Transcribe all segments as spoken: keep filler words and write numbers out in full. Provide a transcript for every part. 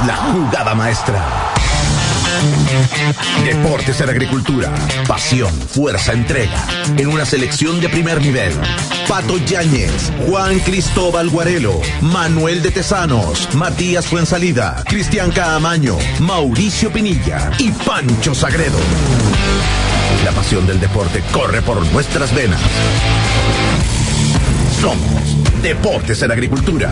la jugada maestra. Deportes en Agricultura. Pasión, fuerza, entrega. En una selección de primer nivel. Pato Yáñez, Juan Cristóbal Guarelo, Manuel de Tesanos, Matías Fuensalida, Cristian Caamaño, Mauricio Pinilla y Pancho Sagredo. La pasión del deporte corre por nuestras venas. Somos Deportes en Agricultura.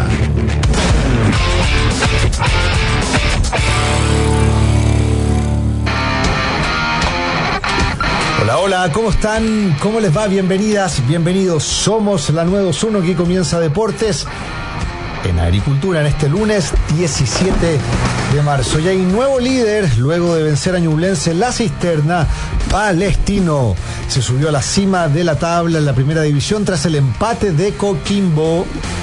Hola, hola, ¿cómo están? ¿Cómo les va? Bienvenidas, bienvenidos. Somos la nueve dos uno, que comienza Deportes en Agricultura en este lunes diecisiete de marzo. Y hay un nuevo líder luego de vencer a Ñublense. La Cisterna, Palestino, se subió a la cima de la tabla en la primera división tras el empate de Coquimbo.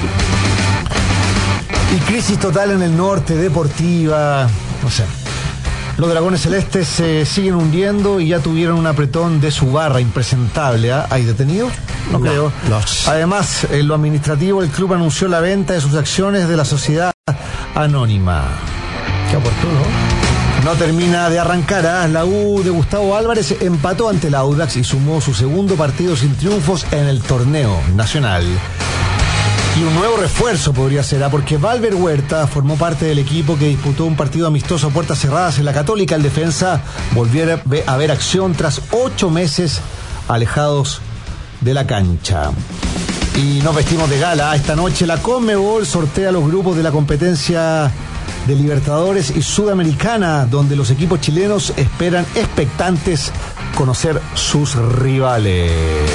Y crisis total en el norte, Deportiva, no sé. Los Dragones Celestes se siguen hundiendo y ya tuvieron un apretón de su barra impresentable. ¿eh? ¿Hay detenidos? No, no creo. No. Además, en lo administrativo, el club anunció la venta de sus acciones de la sociedad anónima. Qué oportuno. No termina de arrancar. ¿eh? La U de Gustavo Álvarez empató ante el Audax y sumó su segundo partido sin triunfos en el torneo nacional. Y un nuevo refuerzo podría ser, ¿eh? porque Valver Huerta formó parte del equipo que disputó un partido amistoso a puertas cerradas en la Católica. El defensa volvió a ver acción tras ocho meses alejados de la cancha. Y nos vestimos de gala. Esta noche la Conmebol sortea los grupos de la competencia de Libertadores y Sudamericana, donde los equipos chilenos esperan expectantes conocer sus rivales.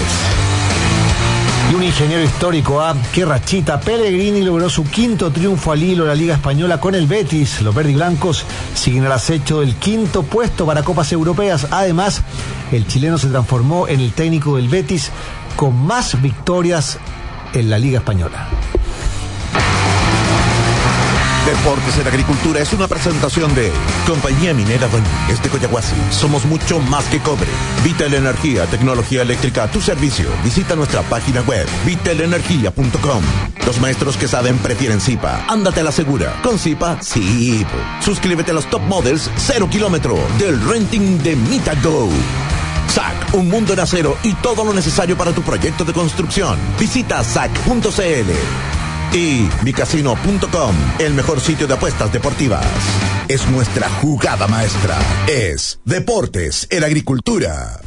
Y un ingeniero histórico, ¿ah? ¡Qué rachita! Pellegrini logró su quinto triunfo al hilo en la Liga Española con el Betis. Los verdiblancos siguen al acecho del quinto puesto para Copas Europeas. Además, el chileno se transformó en el técnico del Betis con más victorias en la Liga Española. Deportes en Agricultura es una presentación de Compañía Minera Doñínguez de Coyahuasi. Somos mucho más que cobre. Vital Energía, tecnología eléctrica a tu servicio. Visita nuestra página web, vital energía punto com. Los maestros que saben prefieren Zipa. Ándate a la segura. Con Zipa, sí. Suscríbete a los Top Models cero kilómetro del renting de Mitago. S A C, un mundo en acero y todo lo necesario para tu proyecto de construcción. Visita S A C punto c l. Y Bicasino punto com, el mejor sitio de apuestas deportivas. Es nuestra jugada maestra. Es Deportes en Agricultura.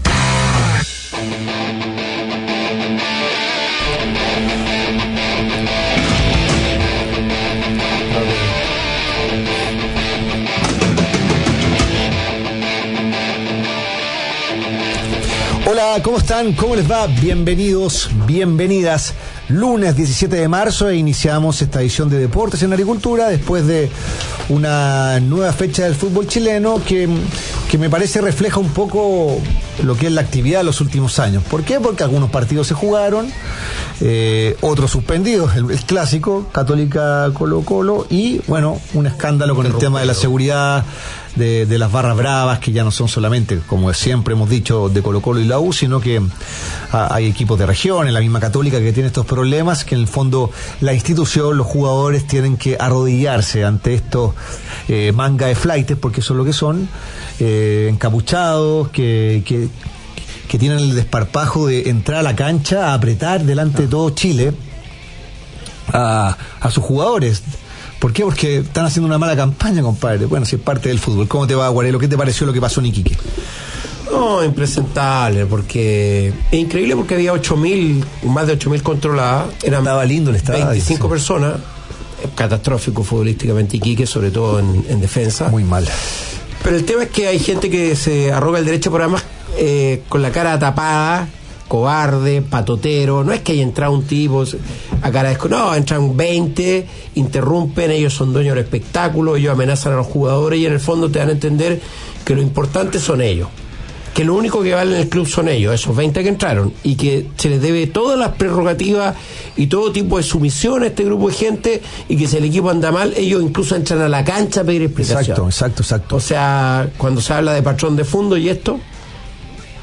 Hola, ¿cómo están? ¿Cómo les va? Bienvenidos, bienvenidas. Lunes diecisiete de marzo e iniciamos esta edición de Deportes en Agricultura después de una nueva fecha del fútbol chileno que, que me parece refleja un poco lo que es la actividad de los últimos años. ¿Por qué? Porque algunos partidos se jugaron, eh, otros suspendidos, el, el clásico, Católica Colo Colo, y bueno, un escándalo con el tema de la seguridad de, de las barras bravas, que ya no son solamente, como siempre hemos dicho, de Colo Colo y la U, sino que ah, hay equipos de región, en la misma Católica, que tiene estos problemas, que en el fondo la institución, los jugadores tienen que arrodillarse ante estos eh, manga de flaites, porque eso es lo que son, eh, encapuchados, que, que, que tienen el desparpajo de entrar a la cancha a apretar delante de todo Chile a, a sus jugadores. ¿Por qué? Porque están haciendo una mala campaña, compadre. Bueno, si es parte del fútbol. ¿Cómo te va, Guarelo? ¿Qué te pareció lo que pasó en Iquique? No, impresentable, porque es increíble, porque había ocho mil, más de ocho mil controladas. Eran Estaba lindo el estadio. veinticinco sí. personas. Catastrófico futbolísticamente Iquique, sobre todo en, en defensa. Muy mal. Pero el tema es que hay gente que se arroga el derecho, por además, eh, con la cara tapada, cobarde, patotero. No es que haya entrado un tipo a cara de... No, entran veinte, interrumpen, ellos son dueños del espectáculo, ellos amenazan a los jugadores y en el fondo te dan a entender que lo importante son ellos, que lo único que vale en el club son ellos, esos veinte que entraron, y que se les debe todas las prerrogativas y todo tipo de sumisión a este grupo de gente, y que si el equipo anda mal, ellos incluso entran a la cancha a pedir explicación. Exacto, exacto, exacto. O sea, cuando se habla de patrón de fondo y esto,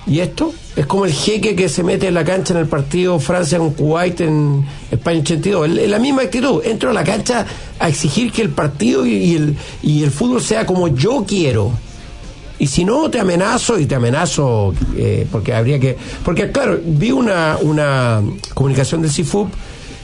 ¿Y esto? Es como el jeque que se mete en la cancha en el partido Francia con Kuwait en España ochenta y dos. Es la misma actitud. Entro a la cancha a exigir que el partido y, y, el, y el fútbol sea como yo quiero. Y si no, te amenazo y te amenazo eh, porque habría que... Porque, claro, vi una, una comunicación del C I F U P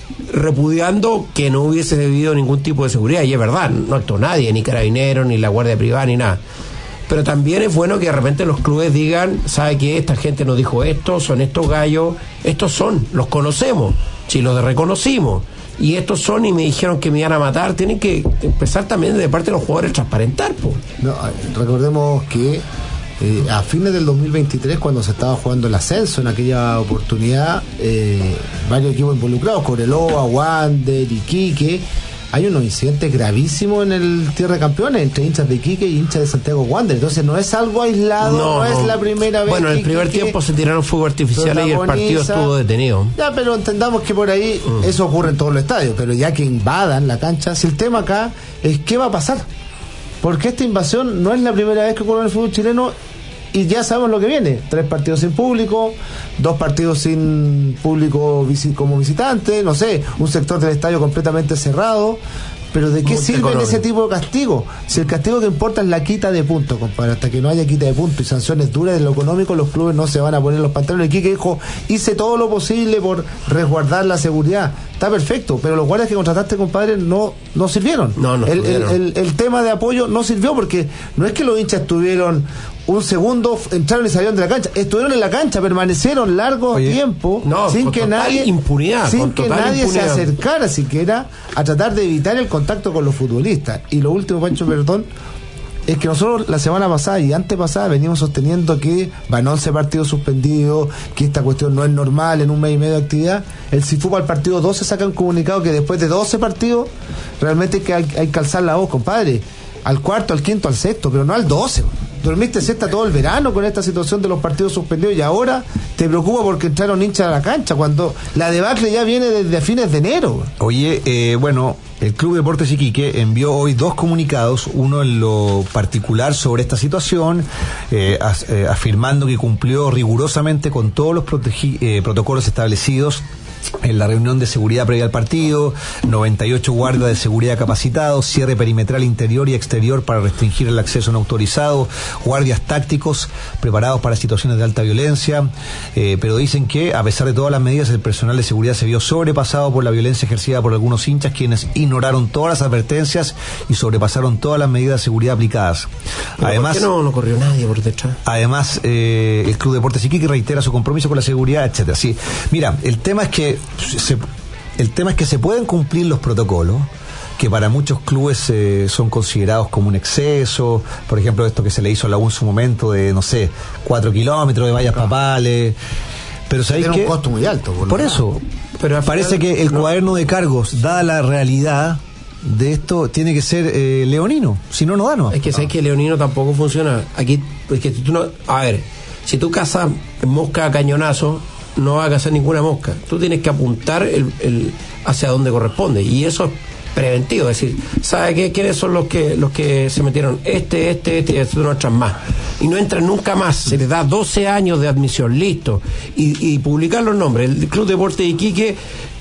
repudiando que no hubiese debido ningún tipo de seguridad. Y es verdad, no actuó nadie, ni Carabineros, ni la Guardia Privada, ni nada. Pero también es bueno que de repente los clubes digan, ¿sabe qué? Esta gente nos dijo esto, son estos gallos, estos son, los conocemos, si los reconocimos, y estos son y me dijeron que me iban a matar. Tienen que empezar también de parte de los jugadores a transparentar, pues. No, recordemos que eh, a fines del dos mil veintitrés, cuando se estaba jugando el ascenso, en aquella oportunidad, eh, varios equipos involucrados, Cobreloa, Wander, Iquique, hay unos incidentes gravísimos en el Tierra de Campeones entre hinchas de Iquique y hinchas de Santiago Wander. Entonces no es algo aislado, no, no es la primera vez. Bueno, en el primer tiempo se tiraron fuegos artificiales y el partido estuvo detenido. Ya, pero entendamos que por ahí mm. eso ocurre en todos los estadios, pero ya que invadan la cancha, si el tema acá es qué va a pasar, porque esta invasión no es la primera vez que ocurre en el fútbol chileno. Y ya sabemos lo que viene, tres partidos sin público, dos partidos sin público como visitante, no sé, un sector del estadio completamente cerrado. Pero ¿de qué sirve ese tipo de castigo? Si el castigo que importa es la quita de puntos, compadre. Hasta que no haya quita de puntos y sanciones duras de lo económico, los clubes no se van a poner los pantalones. Aquí que dijo, hice todo lo posible por resguardar la seguridad. Está perfecto, pero los guardias que contrataste, compadre, no, no sirvieron. No, no el, el, el, el tema de apoyo no sirvió, porque no es que los hinchas estuvieron un segundo, entraron y salieron de la cancha, estuvieron en la cancha, permanecieron largo Oye, tiempo no, sin que nadie impunidad, sin que nadie impunidad. se acercara siquiera a tratar de evitar el contacto con los futbolistas. Y lo último, Pancho, perdón, es que nosotros la semana pasada y antepasada venimos sosteniendo que van once partidos suspendidos, que esta cuestión no es normal en un mes y medio de actividad. El C I F U P al partido doce saca un comunicado que después de doce partidos realmente hay que, hay, hay que alzar la voz, compadre, al cuarto, al quinto, al sexto, pero no al doce. Dormiste siesta todo el verano con esta situación de los partidos suspendidos y ahora te preocupa porque entraron hinchas a la cancha cuando la debacle ya viene desde fines de enero. Oye, eh, bueno, el Club Deportes Iquique envió hoy dos comunicados, uno en lo particular sobre esta situación, eh, as, eh, afirmando que cumplió rigurosamente con todos los protegi- eh, protocolos establecidos en la reunión de seguridad previa al partido, noventa y ocho guardias de seguridad capacitados, cierre perimetral interior y exterior para restringir el acceso no autorizado, guardias tácticos preparados para situaciones de alta violencia, eh, pero dicen que a pesar de todas las medidas el personal de seguridad se vio sobrepasado por la violencia ejercida por algunos hinchas, quienes ignoraron todas las advertencias y sobrepasaron todas las medidas de seguridad aplicadas. Además, ¿por qué no, no corrió nadie por detrás? Además, eh, el Club Deportes Iquique reitera su compromiso con la seguridad, etcétera. Sí, mira, el tema es que Se, el tema es que se pueden cumplir los protocolos que para muchos clubes eh, son considerados como un exceso, por ejemplo esto que se le hizo a la U en su momento de, no sé, cuatro kilómetros de vallas claro. papales, pero sabéis que un costo muy alto por, por eso, pero parece que el no. cuaderno de cargos, dada la realidad de esto, tiene que ser eh, leonino, si no no da no. Es que sabes que leonino tampoco funciona aquí, es que tú no, a ver, si tú cazas mosca a cañonazo no va a cazar ninguna mosca. Tú tienes que apuntar el, el hacia donde corresponde y eso es preventivo, es decir, ¿sabe qué? ¿Quiénes son los que los que se metieron? Este, este, este y este no entran más. Y no entran nunca más, se les da doce años de admisión, listo. Y, y publicar los nombres. El Club Deportes de Iquique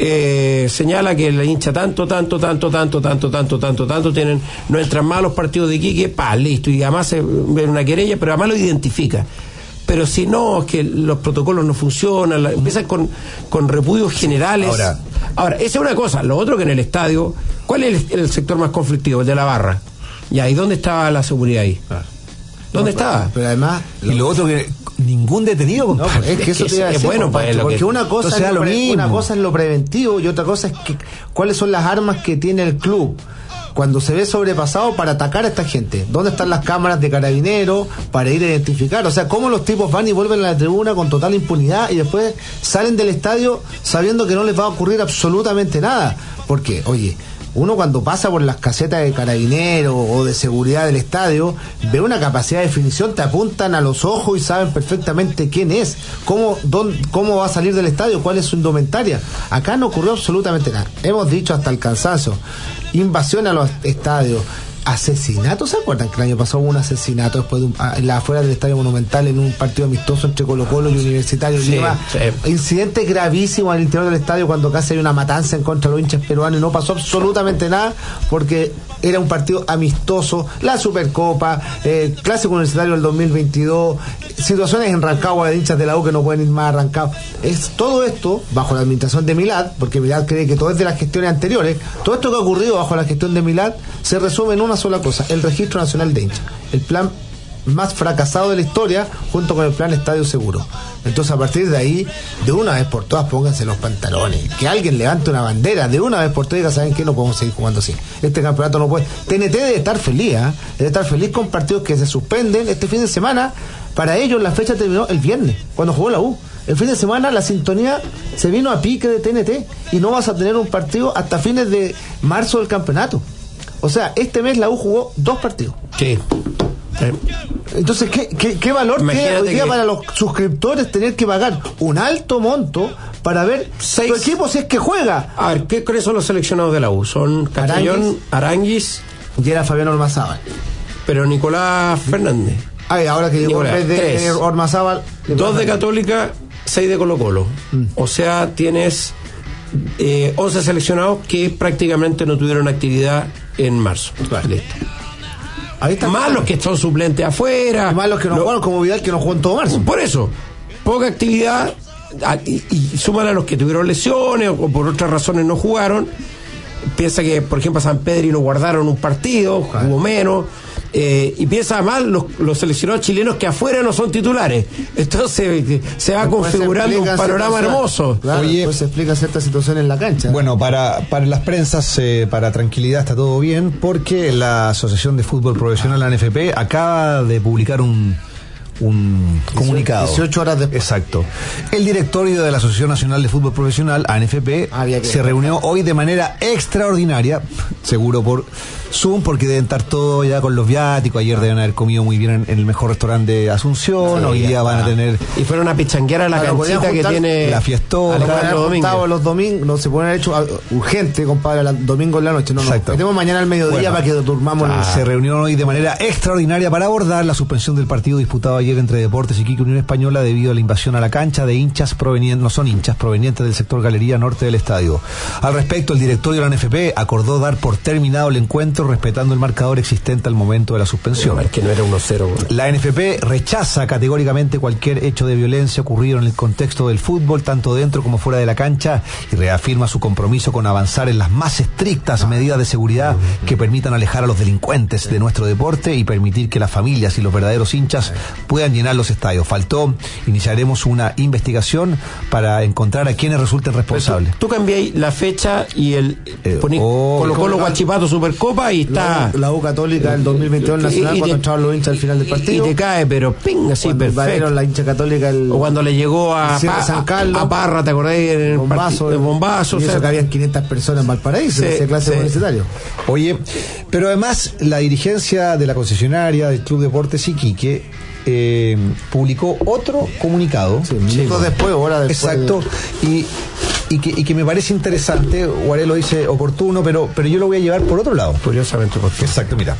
eh, señala que la hincha tanto, tanto, tanto, tanto, tanto, tanto, tanto, tanto, tienen, no entran más los partidos de Iquique, pa, listo. Y además se ve una querella, pero además lo identifica. Pero si no, es que los protocolos no funcionan, la, empiezan con, con repudios generales. Ahora, Ahora, esa es una cosa. Lo otro que en el estadio, ¿cuál es el, el sector más conflictivo? El de la barra. Ya, ¿y dónde estaba la seguridad ahí? Ah. ¿Dónde no, estaba? Pero, pero además... Y lo otro que... Ningún detenido, no, es que eso te iba a decir, es bueno, compadre, pues, porque que, una cosa, es lo pre, una cosa es lo preventivo y otra cosa es que cuáles son las armas que tiene el club cuando se ve sobrepasado para atacar a esta gente. ¿Dónde están las cámaras de carabineros para ir a identificar? O sea, cómo los tipos van y vuelven a la tribuna con total impunidad y después salen del estadio sabiendo que no les va a ocurrir absolutamente nada. Porque, oye, uno cuando pasa por las casetas de carabineros o de seguridad del estadio ve una capacidad de definición, te apuntan a los ojos y saben perfectamente quién es, cómo, dónde, cómo va a salir del estadio, cuál es su indumentaria. Acá no ocurrió absolutamente nada. Hemos dicho hasta el cansancio, invasión a los estadios, asesinatos. ¿Se acuerdan que el año pasado hubo un asesinato después de un, a, la, afuera del Estadio Monumental en un partido amistoso entre Colo-Colo y Universitario de sí, Lima? Sí. Incidente gravísimo al interior del estadio cuando casi hay una matanza en contra de los hinchas peruanos y no pasó absolutamente nada porque era un partido amistoso, la Supercopa, eh, Clásico Universitario del dos mil veintidós, situaciones en Rancagua de hinchas de la U que no pueden ir más a Rancagua. Es todo esto bajo la administración de Milad, porque Milad cree que todo es de las gestiones anteriores. Todo esto que ha ocurrido bajo la gestión de Milad se resume en una sola cosa: el Registro Nacional de Hinchas, el plan más fracasado de la historia, junto con el plan Estadio Seguro. Entonces, a partir de ahí, de una vez por todas, pónganse los pantalones, que alguien levante una bandera, de una vez por todas, y diga, ¿saben qué? No podemos seguir jugando así. Este campeonato no puede. T N T debe estar feliz, ¿eh? Debe estar feliz con partidos que se suspenden este fin de semana. Para ellos la fecha terminó el viernes, cuando jugó la U. El fin de semana la sintonía se vino a pique de T N T y no vas a tener un partido hasta fines de marzo del campeonato. O sea, este mes la U jugó dos partidos. Sí. Entonces, ¿qué, qué, qué valor tiene hoy día que... para los suscriptores tener que pagar un alto monto para ver Seis... tu equipo si es que juega? A ver, ¿qué crees son los seleccionados de la U? Son Castellón, Aranguis y era Fabián Ormazábal. Pero Nicolás Fernández. Ay, ahora que llegó en vez de Ormazábal. Dos de Católica, seis de Colo-Colo. Mm. O sea, tienes eh, once seleccionados que prácticamente no tuvieron actividad en marzo. Claro. Listo. Ahí está, más los que son suplentes afuera, y más los que no lo, jugaron, como Vidal, que no jugó en todo marzo. Por eso, poca actividad, y, y súmale a los que tuvieron lesiones o, o por otras razones no jugaron. Piensa que, por ejemplo, a San Pedro lo guardaron un partido, claro, jugó menos. Eh, y piensa más los, los seleccionados chilenos que afuera no son titulares. Entonces se va después configurando un panorama hermoso. Claro, Oye, pues se explica cierta situación en la cancha. Bueno, para, para las prensas, eh, para tranquilidad está todo bien, porque la Asociación de Fútbol Profesional, la A N F P, acaba de publicar un un comunicado. dieciocho horas después. Exacto. El directorio de la Asociación Nacional de Fútbol Profesional, A N F P, se reunió hoy de manera extraordinaria, seguro por Zoom, porque deben estar todos ya con los viáticos. Ayer deben haber comido muy bien en, en el mejor restaurante de Asunción. Sí, hoy día van a tener. Y fueron a pichanguear a la claro, canchita que tiene la fiestota. Los domingos. Los domingos no se pueden haber hecho urgente, compadre, el domingo en la noche. No, no. Metemos mañana al mediodía bueno, para que durmamos. Ah, se reunió hoy de manera extraordinaria para abordar la suspensión del partido disputado ayer entre Deportes Iquique y Unión Española debido a la invasión a la cancha de hinchas provenientes, no son hinchas, provenientes del sector Galería Norte del estadio. Al respecto, el directorio de la A N F P acordó dar por terminado el encuentro respetando el marcador existente al momento de la suspensión. Es que no era uno cero. La A N F P rechaza categóricamente cualquier hecho de violencia ocurrido en el contexto del fútbol, tanto dentro como fuera de la cancha, y reafirma su compromiso con avanzar en las más estrictas medidas de seguridad que permitan alejar a los delincuentes de nuestro deporte y permitir que las familias y los verdaderos hinchas puedan llenar los estadios. Faltó, iniciaremos una investigación para encontrar a quienes resulten responsables. Tú, tú cambiáis la fecha y el eh, poní oh, Colo Colo Guachipato Supercopa y está la, la U Católica del dos mil veintidós nacional y, y cuando entraban los hinchas al final del partido y te cae, pero pinga, sí, perfecto. La hincha católica el, o cuando le llegó a, pa, San Carlos, a, a Parra, ¿te acordás? En el bombazo, de bombazo, y eso, o sea, que habían quinientas personas en Valparaíso, sí, en ese clase sí. Universitario. Oye, pero además la dirigencia de la concesionaria del Club Deportes Iquique Eh, publicó otro comunicado sí, minutos sí, después, hora después. Exacto, y, y, que, y que me parece interesante. Guaré lo dice oportuno, pero, pero yo lo voy a llevar por otro lado. Curiosamente oportuno. Exacto, mira.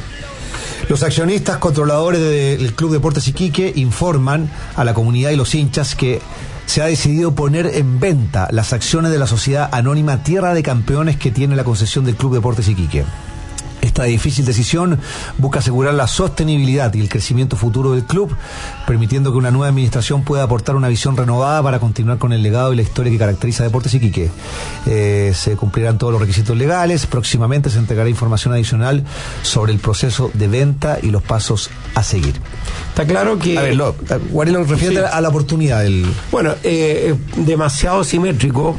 Los accionistas controladores del Club Deportes Iquique informan a la comunidad y los hinchas que se ha decidido poner en venta las acciones de la sociedad anónima Tierra de Campeones que tiene la concesión del Club Deportes Iquique. Esta difícil decisión busca asegurar la sostenibilidad y el crecimiento futuro del club, permitiendo que una nueva administración pueda aportar una visión renovada para continuar con el legado y la historia que caracteriza a Deportes Iquique. Eh, se cumplirán todos los requisitos legales. Próximamente se entregará información adicional sobre el proceso de venta y los pasos a seguir. Está claro que... A ver, lo, Guarelo, refiere sí. a la oportunidad del... Bueno, eh, demasiado simétrico.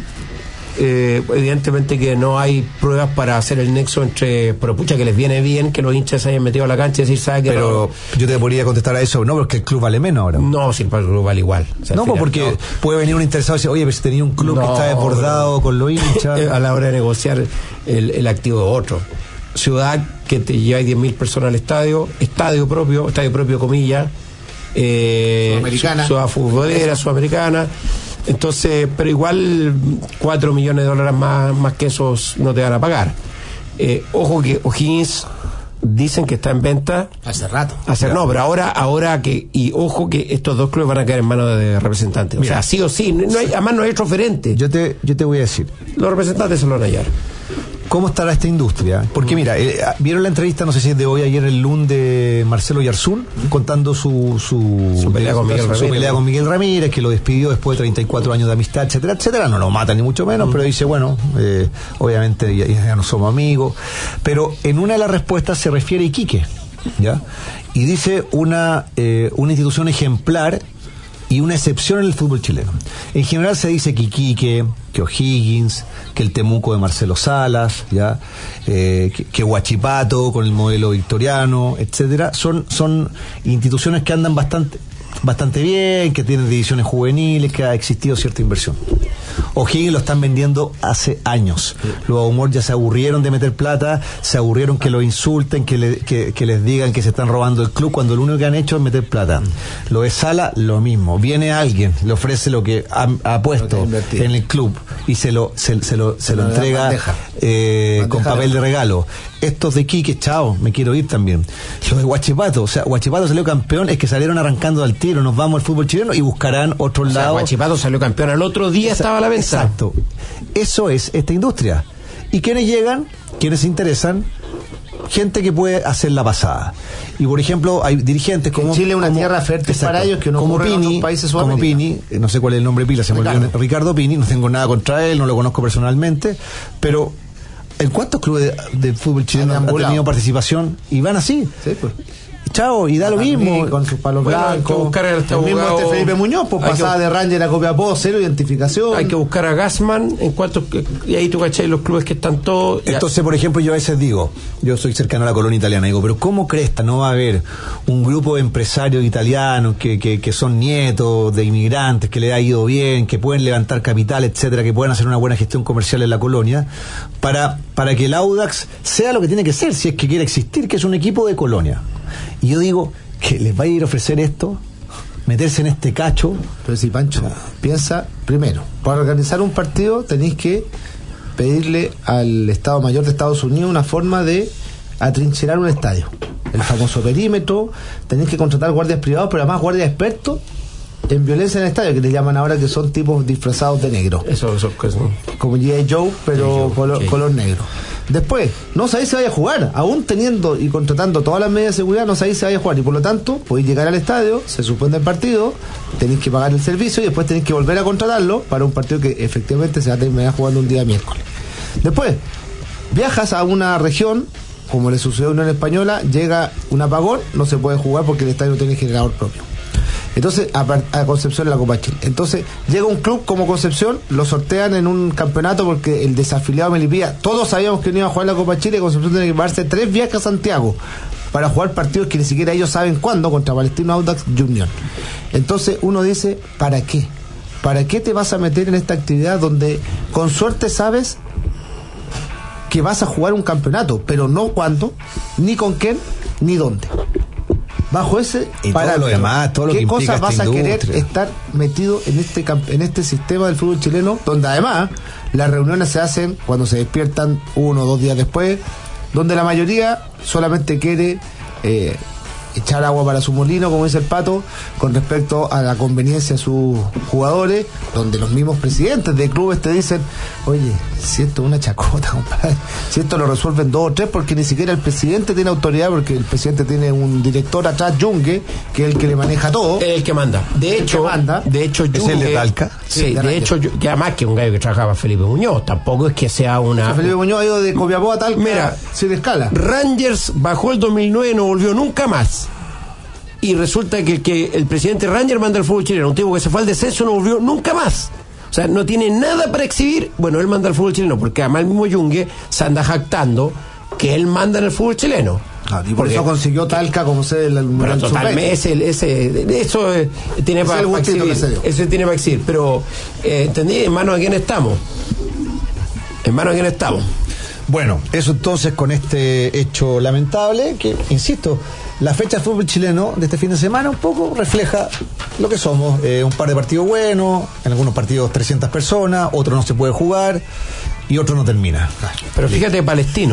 Eh, evidentemente que no hay pruebas para hacer el nexo entre, pero pucha que les viene bien que los hinchas se hayan metido a la cancha y decir, ¿sabe qué? Pero no, yo te podría contestar a eso, no, porque el club vale menos ahora. No, si el club vale igual. O sea, no, final, porque no. puede venir un interesado y decir, oye, pero si tenía un club no, que está desbordado no. con los hinchas. A la hora de negociar el, el activo de otro. Ciudad que te lleva diez mil personas al estadio, estadio propio, estadio propio comillas, eh, sudamericana, ciudad futbolera, sudamericana. Entonces, pero igual cuatro millones de dólares más, más que esos no te van a pagar. Eh, ojo que O'Higgins dicen que está en venta hace rato. Hace, no, pero ahora, ahora que, y ojo que estos dos clubes van a caer en manos de representantes. Mira, o sea, sí o sí, no hay, además no hay otro oferente. Yo te, yo te voy a decir. Los representantes se lo van a hallar. ¿Cómo estará esta industria? Porque mira, eh, vieron la entrevista, no sé si es de hoy, ayer, el lunes, de Marcelo Yarzún, contando su su, su, pelea, con Miguel su, Ramírez, su pelea con Miguel Ramírez, que lo despidió después de treinta y cuatro años de amistad, etcétera, etcétera. No lo mata ni mucho menos, mm. pero dice, bueno, eh, obviamente ya, ya no somos amigos. Pero en una de las respuestas se refiere a Iquique, ¿ya? Y dice una, eh, una institución ejemplar y una excepción en el fútbol chileno. En general se dice que Iquique, que O'Higgins, que el Temuco de Marcelo Salas, ya, eh, que, que Huachipato con el modelo victoriano, etcétera, son son instituciones que andan bastante bastante bien, que tienen divisiones juveniles, que ha existido cierta inversión. O'Higgins lo están vendiendo hace años. Los Aumor ya se aburrieron de meter plata, se aburrieron que lo insulten, que, le, que, que les digan que se están robando el club, cuando lo único que han hecho es meter plata. Lo de Sala, lo mismo. Viene alguien, le ofrece lo que ha, ha puesto en el club y se lo se, se lo, se lo entrega eh, con papel de regalo. Estos de Iquique, chao, me quiero ir también. Los de Huachipato, o sea, Huachipato salió campeón, es que salieron arrancando al tiro, nos vamos al fútbol chileno y buscarán otro o sea, lado. Huachipato salió campeón, al otro día estaba a la venta. Exacto. Eso es esta industria. ¿Y quiénes llegan? ¿Quiénes se interesan? Gente que puede hacer la pasada. Y por ejemplo, hay dirigentes como... En Chile es una como, tierra fértil exacto, para ellos que no como ocurre Pini, en otros países como Pini, no sé cuál es el nombre pila, se me olvidó, Ricardo Pini, no tengo nada contra él, no lo conozco personalmente, pero ¿en cuántos clubes de, de fútbol chileno han tenido participación? Y van así. Sí, pues. Chao, y da lo mismo. Con sus palos bueno, blancos. Hay que buscar el, el mismo este Felipe Muñoz, pues pasaba que, de Ranger a Copiapó, cero identificación. Hay que buscar a Gassman, en cuanto, y ahí tú cachai los clubes que están todos. Entonces, por ejemplo, yo a veces digo, yo soy cercano a la colonia italiana, digo, pero ¿cómo cresta no va a haber un grupo de empresarios italianos que, que, que son nietos de inmigrantes, que les ha ido bien, que pueden levantar capital, etcétera, que puedan hacer una buena gestión comercial en la colonia, para, para que el Audax sea lo que tiene que ser, si es que quiere existir, que es un equipo de colonia? Y yo digo, que les va a ir a ofrecer esto, meterse en este cacho. Pero si Pancho, o sea, piensa, primero, para organizar un partido tenéis que pedirle al Estado Mayor de Estados Unidos una forma de atrincherar un estadio, el famoso perímetro, tenéis que contratar guardias privados, pero además guardias expertos en violencia en el estadio, que le llaman ahora, que son tipos disfrazados de negro. Eso, eso, eso. Como G I Joe, pero Joe, color, color negro. Después, no sabéis si vaya a jugar, aún teniendo y contratando todas las medidas de seguridad, no sabéis si vaya a jugar, y por lo tanto podéis llegar al estadio, se suspende el partido, tenéis que pagar el servicio y después tenéis que volver a contratarlo para un partido que efectivamente se va a terminar jugando un día miércoles. Después, viajas a una región, como le sucedió a Unión Española, llega un apagón, no se puede jugar porque el estadio no tiene generador propio. Entonces, a, a Concepción en la Copa Chile. Entonces, llega un club como Concepción, lo sortean en un campeonato porque el desafiliado Melipilla, todos sabíamos que no iba a jugar la Copa Chile, y Concepción tiene que pagarse tres viajes a Santiago para jugar partidos que ni siquiera ellos saben cuándo, contra Palestino, Audax y Unión. Entonces, uno dice, ¿para qué? ¿Para qué te vas a meter en esta actividad donde con suerte sabes que vas a jugar un campeonato, pero no cuándo, ni con quién, ni dónde? Bajo ese y todo lo demás, todo lo ¿qué que cosas vas a industria? querer estar metido en este en este sistema del fútbol chileno, donde además las reuniones se hacen cuando se despiertan uno o dos días después, donde la mayoría solamente quiere eh, echar agua para su molino, como dice el Pato, con respecto a la conveniencia de sus jugadores, donde los mismos presidentes de clubes te dicen, oye, si esto es una chacota, compadre, si esto lo resuelven dos o tres, porque ni siquiera el presidente tiene autoridad, porque el presidente tiene un director atrás, Yungue, que es el que le maneja todo. Es el que manda. De hecho, manda. de hecho, Yungue, ¿es el de Talca? Sí, sí de, de hecho, yo, que además que un gallo que trabajaba Felipe Muñoz, tampoco es que sea una... O sea, Felipe Muñoz ha ido de Copiapó a Talca. Mira, sin escala. Rangers bajó el dos mil nueve y no volvió nunca más. Y resulta que, que el presidente Ranger manda al fútbol chileno, un tipo que se fue al descenso, no volvió nunca más. O sea, no tiene nada para exhibir. Bueno, él manda al fútbol chileno, porque además el mismo Yungue se anda jactando que él manda en el fútbol chileno. Ah, y por porque, eso consiguió Talca como sede del Mundial totalmente, ese, ese, eso eh, tiene para pa exhibir. Eso tiene para exhibir. Pero, eh, ¿entendí? En manos de quién estamos. En manos de quién estamos. Bueno, eso entonces con este hecho lamentable, que, insisto, la fecha del fútbol chileno de este fin de semana un poco refleja lo que somos, eh, un par de partidos buenos, en algunos partidos trescientas personas, otros no se puede jugar y otro no termina. Pero fíjate, Palestino,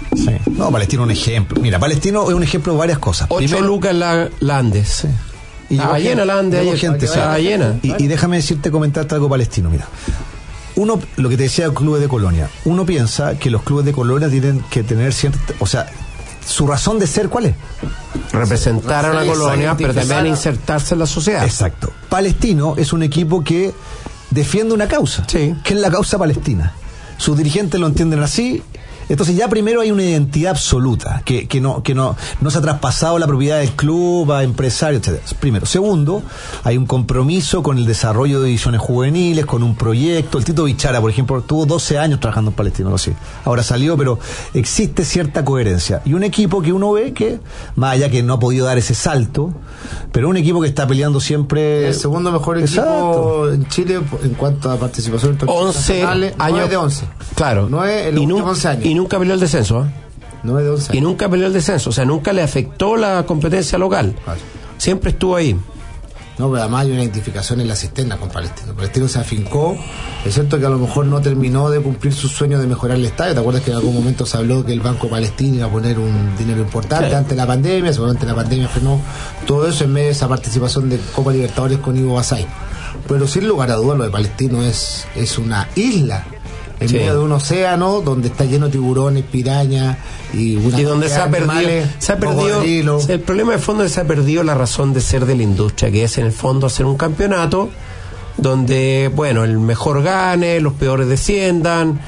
Sí. No, Palestino es un ejemplo. Mira, Palestino es un ejemplo de varias cosas. Ocho Primero, lucas la, la Andes. Sí. Y estaba llena la Andes ayer. Gente, estaba llena. Y, y déjame decirte, comentarte algo Palestino. Mira, uno, lo que te decía, clubes de colonia. Uno piensa que los clubes de colonia tienen que tener cierta, o sea, su razón de ser, ¿cuál es? Representar a una Sí, colonia, pero también exacto. insertarse en la sociedad. Exacto. Palestino es un equipo que defiende una causa, Sí. que es la causa palestina. Sus dirigentes lo entienden así. Entonces ya primero hay una identidad absoluta, que, que no que no no se ha traspasado la propiedad del club a empresarios, etcétera. Primero. Segundo, hay un compromiso con el desarrollo de divisiones juveniles, con un proyecto. El Tito Bichara, por ejemplo, tuvo doce años trabajando en Palestino, no sé. Ahora salió, pero existe cierta coherencia. Y un equipo que uno ve que, más allá que no ha podido dar ese salto, pero un equipo que está peleando siempre... El segundo mejor equipo Exacto. en Chile en cuanto a participación en torneos once nacionales, años. nueve de once. Claro. nueve en los y, nu- últimos once años. y nunca peleó el descenso, ¿eh? nueve de once Y años. nunca peleó el descenso. O sea, nunca le afectó la competencia local. Claro. Siempre estuvo ahí. No, pero además hay una identificación en la cisterna con Palestino. Palestino se afincó, es cierto que a lo mejor no terminó de cumplir su sueño de mejorar el estadio. ¿Te acuerdas que en algún momento se habló que el Banco Palestino iba a poner un dinero importante Sí. antes de la pandemia? Seguramente la pandemia frenó todo eso en medio de esa participación de Copa Libertadores con Ivo Basay. Pero sin lugar a dudas lo de Palestino es, es una isla en Sí. medio de un océano donde está lleno de tiburones, pirañas y una Y donde se ha cantidad de perdido, animales, se ha perdido cocodrilos. el problema de fondo es que se ha perdido la razón de ser de la industria, que es en el fondo hacer un campeonato donde, bueno, el mejor gane, los peores desciendan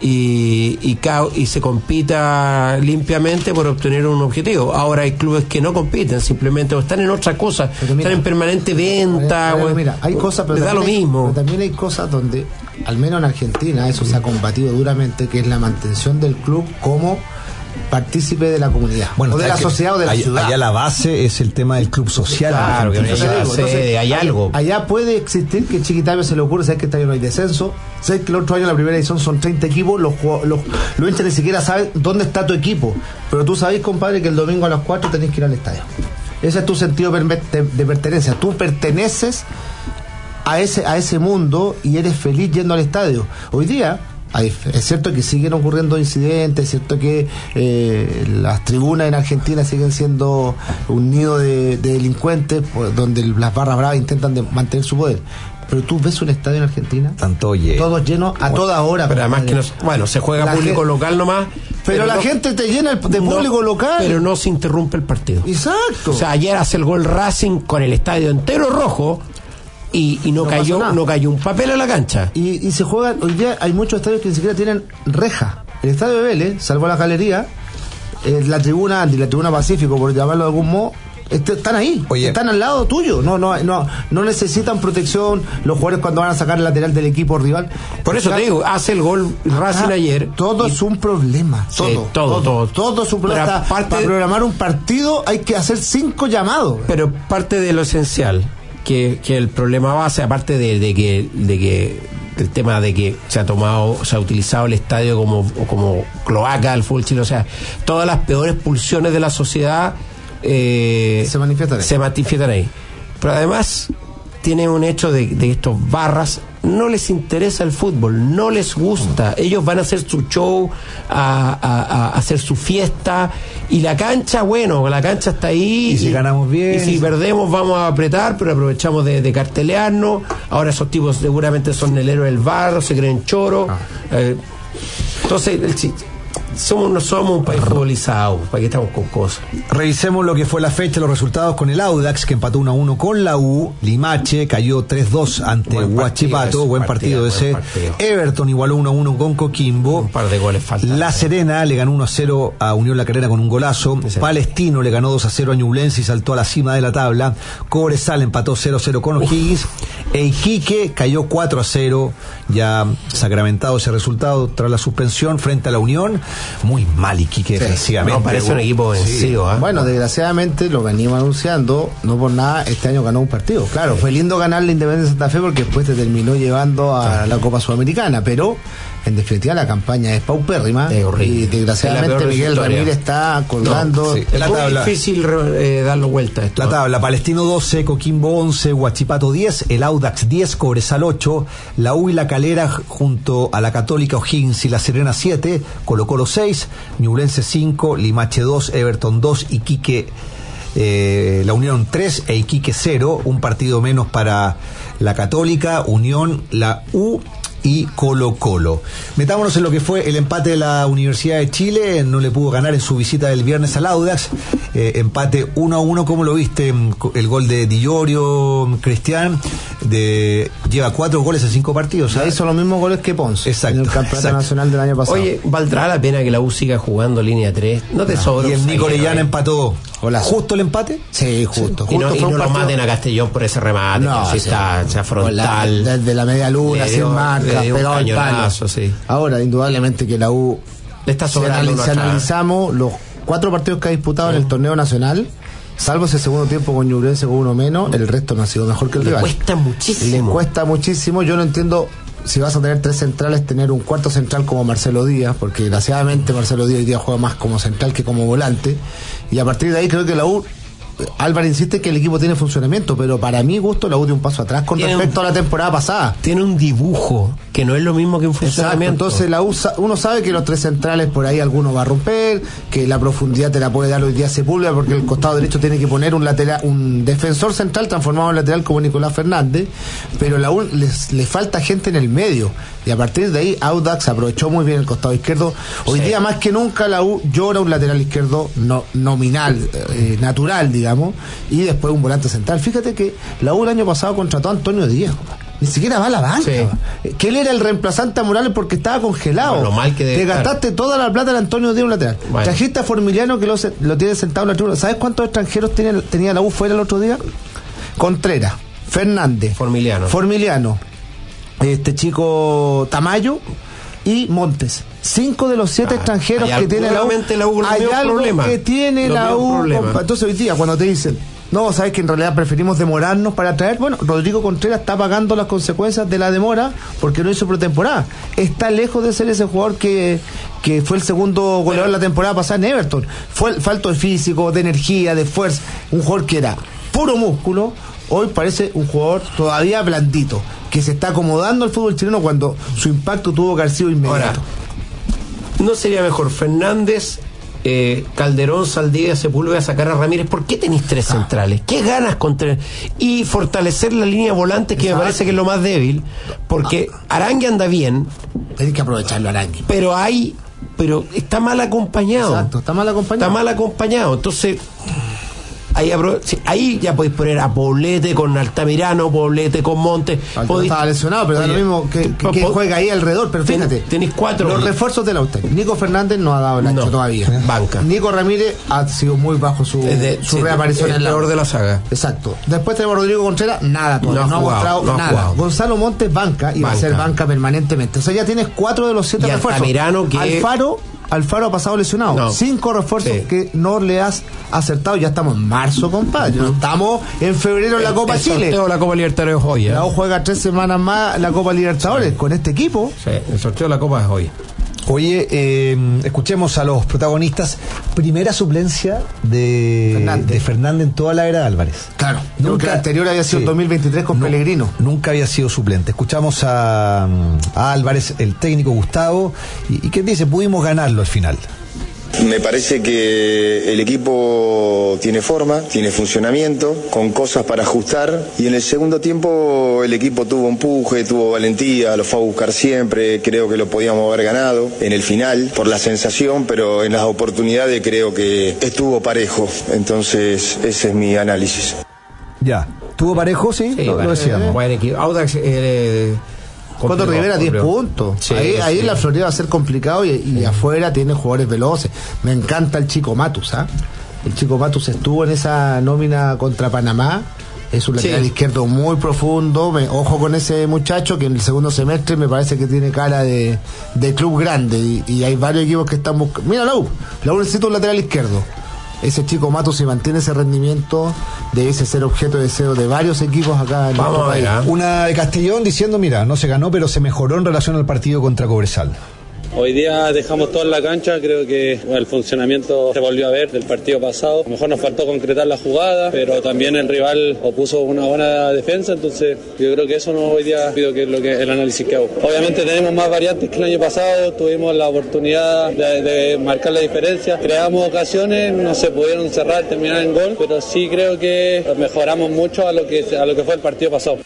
y, y, ca- y se compita limpiamente por obtener un objetivo. Ahora hay clubes que no compiten, simplemente o están en otra cosa, Pero mira, están en permanente venta, Pero o- mira, hay cosas, pero les da lo también hay- mismo. pero también hay cosas donde, al menos en Argentina, eso se ha combatido duramente, que es la mantención del club como partícipe de la comunidad, o de sabes la que sociedad o de la allá, ciudad. allá la base es el tema del club social. Claro, que argentino. no hay O sea, base. sede, hay algo. Allá puede existir que Chiquitapia se le ocurre, sabes que este año no hay descenso, sabes que el otro año en la primera edición son treinta equipos, los, jue- los, los hinchas ni siquiera saben dónde está tu equipo, pero tú sabes, compadre, que el domingo a las cuatro tenés que ir al estadio. Ese es tu sentido de, de- de pertenencia, tú perteneces a ese, a ese mundo y eres feliz yendo al estadio. Hoy día hay- es cierto que siguen ocurriendo incidentes, es cierto que eh, las tribunas en Argentina siguen siendo un nido de, de delincuentes, pues, donde las barras bravas intentan de mantener su poder. Pero tú ves un estadio en Argentina, Tanto lleno. todos llenos a toda hora. Pero además que compadre. no, bueno, se juega La público gente- local nomás. Pero, la no- gente te llena el- de no- público local. Pero no se interrumpe el partido. Exacto. O sea, ayer hace el gol Racing con el estadio entero rojo y, y no, No pasó cayó nada. no cayó un papel a la cancha. Y, y se juegan, hoy día hay muchos estadios que ni siquiera tienen reja. El estadio de Vélez, salvo la galería, eh, la tribuna Andy, la tribuna Pacífico, por llamarlo de algún modo, est- están ahí, Oye. están al lado tuyo, no, no, no, no necesitan protección los jugadores cuando van a sacar el lateral del equipo rival. Por eso te digo, hace el gol Racing Ah, ayer. todo y- es un problema, Sí, todo, todo, todo. todo es un problema. Pero Hasta aparte- para programar un partido hay que hacer cinco llamados. Pero parte de lo esencial, que, que el problema base, aparte de, de que de que el tema de que se ha tomado, se ha utilizado el estadio como, como cloaca del fútbol chileno, o sea, todas las peores pulsiones de la sociedad eh, Se manifiestan ahí. se manifiestan ahí. Pero además tiene un hecho de, de estos barras, no les interesa el fútbol, no les gusta. Ellos van a hacer su show, a, a- a hacer su fiesta, y la cancha, bueno, la cancha está ahí. Y si ganamos bien. Y si perdemos vamos a apretar, pero aprovechamos de, de cartelearnos. Ahora esos tipos seguramente son el héroe del barro, se creen choro. Eh, entonces, el chi- somos, no somos un país futbolizado, ¿para qué estamos con cosas? Revisemos lo que fue la fecha, los resultados con el Audax, que empató uno a uno con la U. Limache cayó tres dos ante Buen partido Huachipato, ese, buen partido, partido, ese. buen partido. Everton igualó uno a uno con Coquimbo. Un par de goles faltan. La Serena le ganó uno a cero a Unión La Calera con un golazo. Sí. Palestino le ganó dos a cero a Ñublense y saltó a la cima de la tabla. Cobresal empató cero a cero con O'Higgins. E Iquique cayó cuatro a cero, ya sacramentado ese resultado tras la suspensión frente a la Unión. Muy mal Iquique defensivamente. No, parece un equipo vencido. ¿eh? Bueno, desgraciadamente lo venimos anunciando, no por nada, este año ganó un partido. Claro, fue lindo ganar la Independencia de Santa Fe porque después te terminó llevando a la Copa Sudamericana, pero en definitiva la campaña es paupérrima es horrible. Y desgraciadamente Miguel Ramírez está colgando. No, sí. Es muy tabla. difícil eh, darlo vuelta a esto. La tabla: Palestino doce, Coquimbo once, Huachipato diez, el Audax diez, Cobresal ocho, la U y la Calera junto a la Católica, O'Higgins y la Serena siete, Colo Colo seis, Ñublense cinco, Limache dos, Everton dos, Iquique eh, la Unión tres e Iquique cero, un partido menos para la Católica, Unión, la U y Colo Colo. Metámonos en lo que fue el empate de la Universidad de Chile. No le pudo ganar en su visita del viernes al Audax. Eh, empate uno a uno. ¿Cómo lo viste? El gol de Di Llorio, Cristian, de, lleva cuatro goles en cinco partidos. Ya hizo los mismos goles que Ponce. Exacto, en el campeonato exacto. nacional del año pasado. Oye, ¿valdrá la pena que la U siga jugando línea tres? No te sobra. Y el Nico Orellana empató. Hola. ¿Justo el empate? Sí, justo. Sí. Y no, justo y no lo maten a Castellón por ese remate. No, que sí. está, está frontal. La, desde la media luna, Le sin dio- marca, le dio un pegado al palo. cañonazo, sí. Ahora, indudablemente que la U, Le está si, sobrando analiz- uno si atrás. analizamos los cuatro partidos que ha disputado en el torneo nacional, salvo ese segundo tiempo con Ñublense con uno menos, el resto no ha sido mejor que el Le rival. cuesta muchísimo. Le cuesta muchísimo. Yo no entiendo si vas a tener tres centrales, tener un cuarto central como Marcelo Díaz, porque desgraciadamente Marcelo Díaz hoy día juega más como central que como volante, y a partir de ahí creo que la U, Álvaro insiste que el equipo tiene funcionamiento, pero para mi gusto la U dio un paso atrás con Tiene respecto un- a la temporada pasada. Tiene un dibujo que no es lo mismo que un Exacto, funcionamiento. entonces la U, sa- uno sabe que los tres centrales por ahí alguno va a romper, que la profundidad te la puede dar hoy día Sepúlveda, porque el costado derecho tiene que poner un lateral, un defensor central transformado en lateral como Nicolás Fernández, pero la U les, le falta gente en el medio, y a partir de ahí Audax aprovechó muy bien el costado izquierdo. Hoy Sí. día más que nunca la U llora un lateral izquierdo no, nominal, eh, natural, digamos, y después un volante central. Fíjate que la U el año pasado contrató a Antonio Díaz, ni siquiera va a la banca. Sí. Eh, Que él era el reemplazante a Morales porque estaba congelado. Bueno, lo mal que debe Te estar. gastaste toda la plata en Antonio Díaz un lateral. Bueno. Trajiste a Formiliano que lo, se- lo tiene sentado en la tribuna. ¿Sabes cuántos extranjeros tenía, tenía la U fuera el otro día? Contreras, Fernández, Formiliano. Formiliano, este chico Tamayo y Montes. Cinco de los siete Ah, extranjeros hay que tiene la U. nuevamente la U con los Hay mismos algo problemas. que tiene Los la mismos U. problemas. compa. Entonces hoy día cuando te dicen, no, sabes que en realidad preferimos demorarnos para traer, bueno, Rodrigo Contreras está pagando las consecuencias de la demora porque no hizo pretemporada. Está lejos de ser ese jugador que, que fue el segundo goleador la temporada pasada en Everton. Fue el falto de físico, de energía, de fuerza. Un jugador que era puro músculo. Hoy parece un jugador todavía blandito, que se está acomodando al fútbol chileno cuando su impacto tuvo que haber sido Ahora, inmediato. ¿no sería mejor Fernández, eh, Calderón, Saldivia, Sepúlveda, sacar a Ramírez? ¿Por qué tenéis tres centrales? ¿Qué ganas con tres? Y fortalecer la línea volante, que Exacto. me parece que es lo más débil, porque Arangue anda bien, Tenés que aprovecharlo, Arangui. pero hay, pero está mal acompañado. Exacto, está mal acompañado. Está mal acompañado. Entonces, ahí, apro- sí, ahí ya podéis poner a Poblete con Altamirano, Poblete con Montes. Faltó, Podéis- estaba lesionado, pero da lo Oye, mismo que, que, po- que po- juega ahí alrededor. Pero ten- fíjate, tenéis cuatro. los refuerzos de la U T E C. Nico Fernández no ha dado el ancho No, todavía. banca. Nico Ramírez ha sido muy bajo su, Es de- su sí, reaparición el en la peor de la saga. Exacto. Después tenemos a Rodrigo Contreras, nada todavía, No ha no, ha jugado, mostrado no ha nada. jugado. Gonzalo Montes, banca, y va a Banca. ser banca permanentemente. O sea, ya tienes cuatro de los siete Y refuerzos. Altamirano, que- Alfaro, Alfaro ha pasado lesionado. No. Cinco refuerzos Sí. que no le has acertado. Ya estamos en marzo, compadre. No estamos en febrero en la Copa el Chile. sorteo de la Copa Libertadores es hoy. ¿eh? La U juega tres semanas más la Copa Libertadores con este equipo. Sí, el sorteo de la Copa es hoy. Oye, eh, escuchemos a los protagonistas. Primera suplencia de Fernández. de Fernández en toda la era de Álvarez. Claro, nunca la anterior había sido sí. dos mil veintitrés con No, Pellegrino. Nunca había sido suplente. Escuchamos a, a Álvarez, el técnico Gustavo, y, y que dice, pudimos ganarlo al final. Me parece que el equipo tiene forma, tiene funcionamiento, con cosas para ajustar, y en el segundo tiempo el equipo tuvo empuje, tuvo valentía, lo fue a buscar siempre, creo que lo podíamos haber ganado en el final por la sensación, pero en las oportunidades creo que estuvo parejo, entonces ese es mi análisis. Ya, ¿tuvo parejo? Sí, Sí, lo, vale. lo decíamos. Buen equipo. Audax. Eh, Coto complicó, Rivera diez complicó. puntos. Sí, ahí ahí sí. en la Florida va a ser complicado y, y afuera tiene jugadores veloces. Me encanta el chico Matus, ¿ah? El chico Matus estuvo en esa nómina contra Panamá. Es un lateral Sí. izquierdo muy profundo. Me, ojo con ese muchacho que en el segundo semestre me parece que tiene cara de, de club grande. Y, y hay varios equipos que están buscando. Mira la U. La U necesita un lateral izquierdo. ese chico Mato se mantiene ese rendimiento, debe ser objeto de deseo de varios equipos acá en Vamos nuestro a ver, país. ¿eh? Una de Castellón diciendo, mira, no se ganó, pero se mejoró en relación al partido contra Cobresal. Hoy día dejamos todo en la cancha, creo que bueno, el funcionamiento se volvió a ver del partido pasado. A lo mejor nos faltó concretar la jugada, pero también el rival opuso una buena defensa, entonces yo creo que eso no hoy día pido que es lo que el análisis que hago. Obviamente tenemos más variantes que el año pasado, tuvimos la oportunidad de, de marcar la diferencia, creamos ocasiones, no se pudieron cerrar, terminar en gol, pero sí creo que mejoramos mucho a lo que a lo que fue el partido pasado.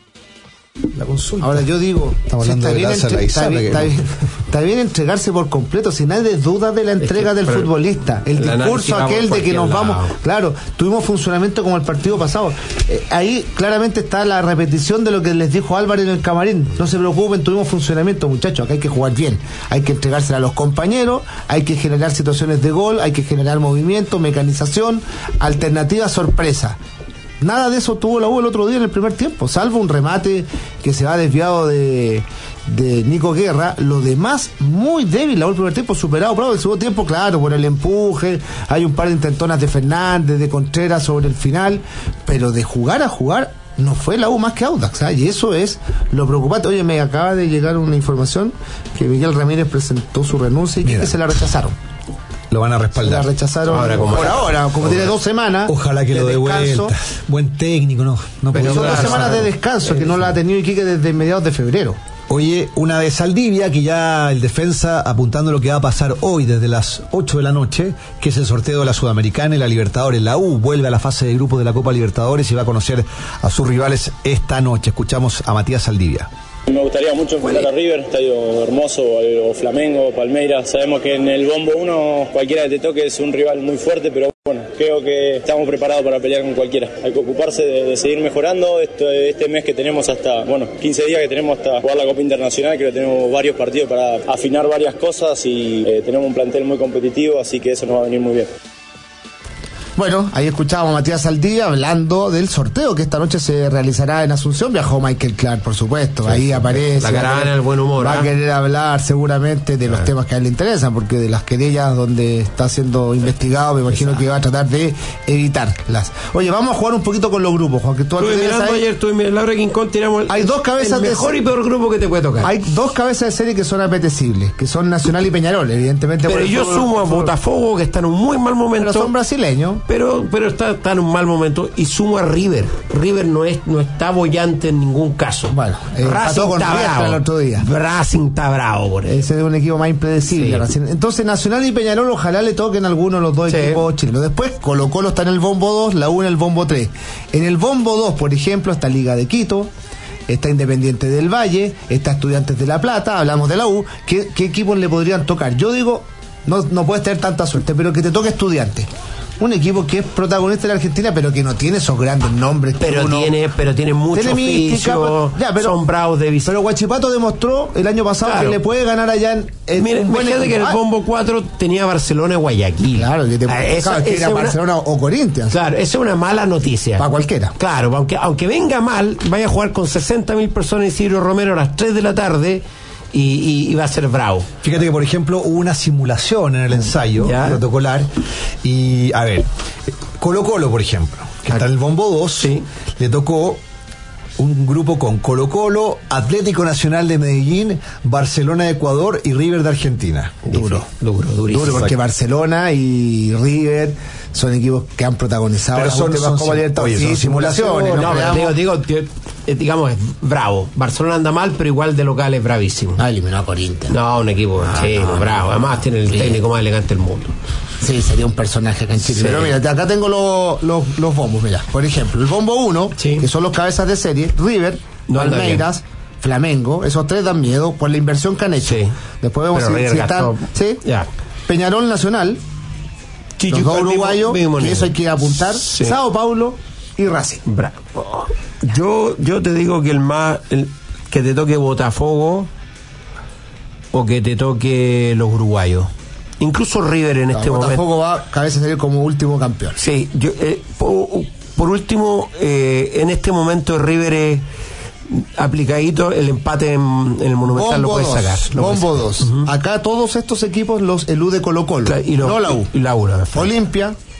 La consulta. Ahora yo digo, estamos si hablando está, de bien Laza, entre- la está, Izarra, bien, que está no. bien- está bien entregarse por completo, si nadie duda de la entrega que, del pero futbolista, el, el discurso análisis va aquel por de que nos cualquier vamos, lado. claro, tuvimos funcionamiento como el partido pasado. Eh, ahí claramente está la repetición de lo que les dijo Álvarez en el camarín. No se preocupen, tuvimos funcionamiento, muchachos, acá hay que jugar bien, hay que entregársela a los compañeros, hay que generar situaciones de gol, hay que generar movimiento, mecanización, alternativa, sorpresa. Nada de eso tuvo la U el otro día en el primer tiempo, salvo un remate que se va desviado de, de Nico Guerra. Lo demás, muy débil la U el primer tiempo, superado, pero el segundo tiempo, claro, por el empuje, hay un par de intentonas de Fernández, de Contreras sobre el final, pero de jugar a jugar no fue la U más que Audax, ¿eh? Y eso es lo preocupante. Oye, me acaba de llegar una información que Miguel Ramírez presentó su renuncia y que, que se la rechazaron. Lo van a Se la respaldar. rechazaron Ahora, como- por ahora, como tiene dos semanas. Ojalá que de lo dé descanso. vuelta. Buen técnico, no. no Pero puede son dos ser. semanas de descanso que no la ha tenido Iquique desde mediados de febrero. Oye, una de Saldivia, que ya el defensa apuntando lo que va a pasar hoy desde las ocho de la noche, que es el sorteo de la Sudamericana y la Libertadores. La U vuelve a la fase de grupos de la Copa Libertadores y va a conocer a sus rivales esta noche. Escuchamos a Matías Saldivia. Me gustaría mucho enfrentar a River, estadio hermoso, o Flamengo, Palmeiras. Sabemos que en el bombo uno cualquiera que te toque es un rival muy fuerte, pero bueno, creo que estamos preparados para pelear con cualquiera. Hay que ocuparse de, de seguir mejorando. Este, este mes que tenemos hasta, bueno, quince días que tenemos hasta jugar la Copa Internacional, creo que tenemos varios partidos para afinar varias cosas y eh, tenemos un plantel muy competitivo, así que eso nos va a venir muy bien. Bueno, ahí escuchábamos a Matías Saldivia hablando del sorteo que esta noche se realizará en Asunción. Viajó Michael Clark, por supuesto. Ahí aparece. La caravana del buen humor. Va a ¿eh? querer hablar seguramente de los Ah. temas que a él le interesan, porque de las querellas donde está siendo investigado, me imagino Exacto. que va a tratar de evitarlas. Oye, vamos a jugar un poquito con los grupos, Juan, que tú Estuve tienes mirando ahí. ayer, estuve mirando Laura Quincón, tiramos el, Hay dos cabezas el de mejor ese- y peor grupo que te puede tocar. Hay dos cabezas de serie que son apetecibles, que son Nacional y Peñarol, evidentemente. Pero por el yo fútbol- sumo a fútbol- Botafogo, que está en un muy mal momento. Pero son brasileños. Pero, pero está, está en un mal momento. Y sumo a River. River no es no está bollante en ningún caso. Bueno, eh, empató con está Riestra bravo. el otro día. Racing está bravo por eso. Ese es un equipo más impredecible. Sí. Racing. Entonces, Nacional y Peñarol, ojalá le toquen alguno de los dos Sí. equipos chilenos. Después, Colo Colo está en el bombo dos, la U en el bombo tres. En el bombo dos, por ejemplo, está Liga de Quito, está Independiente del Valle, está Estudiantes de La Plata, hablamos de la U. ¿Qué, qué equipos le podrían tocar? Yo digo, no, no puedes tener tanta suerte, pero que te toque Estudiantes. Un equipo que es protagonista de la Argentina, pero que no tiene esos grandes nombres. que Pero uno- tiene, pero tiene mucho Tiene mística, oficio, ya, pero- son bravos de visita. Pero Huachipato demostró el año pasado Claro. que le puede ganar allá en, en Mira, un buen fíjate que en equipo. el Ah, bombo cuatro tenía Barcelona y Guayaquil. Claro, que te Ah, esa- claro, que esa era es una- Barcelona o Corinthians. Claro, esa es una mala noticia. Para cualquiera. Claro, aunque, aunque venga mal, vaya a jugar con sesenta mil personas en Isidro Romero a las tres de la tarde y, y- y va a ser bravo. Fíjate que, por ejemplo, hubo una simulación en el ensayo Ya. protocolar y, a ver, Colo Colo, por ejemplo, que está en el bombo dos, Sí. le tocó un grupo con Colo Colo, Atlético Nacional de Medellín, Barcelona de Ecuador y River de Argentina. Duro. Duro, durísimo. Duro, porque Barcelona y River son equipos que han protagonizado Pero las son- últimas son Copas sim- Libertadores. oye, Sí, son simulaciones. simulaciones. No, pero creamos- digo, digo, tío, eh, digamos, es bravo. Barcelona anda mal, pero igual de local es bravísimo. Ah, eliminó a Corinthians. No, un equipo chino, bravo. Además tiene el Sí. técnico más elegante del mundo. Sí, sería un personaje acá en Chile. Sí. Pero mira, acá tengo los, los, los bombos, mira. Por ejemplo, el bombo uno, Sí. que son los cabezas de serie, River, No anda Palmeiras, Flamengo, esos tres dan miedo por la inversión que han hecho. Sí. Después vemos Pero si, River si gastó- están. ¿Sí? Ya. Peñarol Nacional, Chicho, los dos el mismo- uruguayos, mismo que nivel. eso hay que apuntar. Sí. Sao Paulo y Racing. Bravo. Yo, yo te digo que el más el- que te toque Botafogo o que te toque los uruguayos. Incluso River en este momento. Botafogo va cabeza de serie como último campeón. Sí, yo, eh, por, por último, eh, en este momento River es aplicadito, el empate en, en el Monumental lo Bombo puede dos. sacar. Lo puede Bombo sacar. dos. Acá todos estos equipos los elude Colo Colo. Claro, y lo- no la U. y la U, no, Olimpia,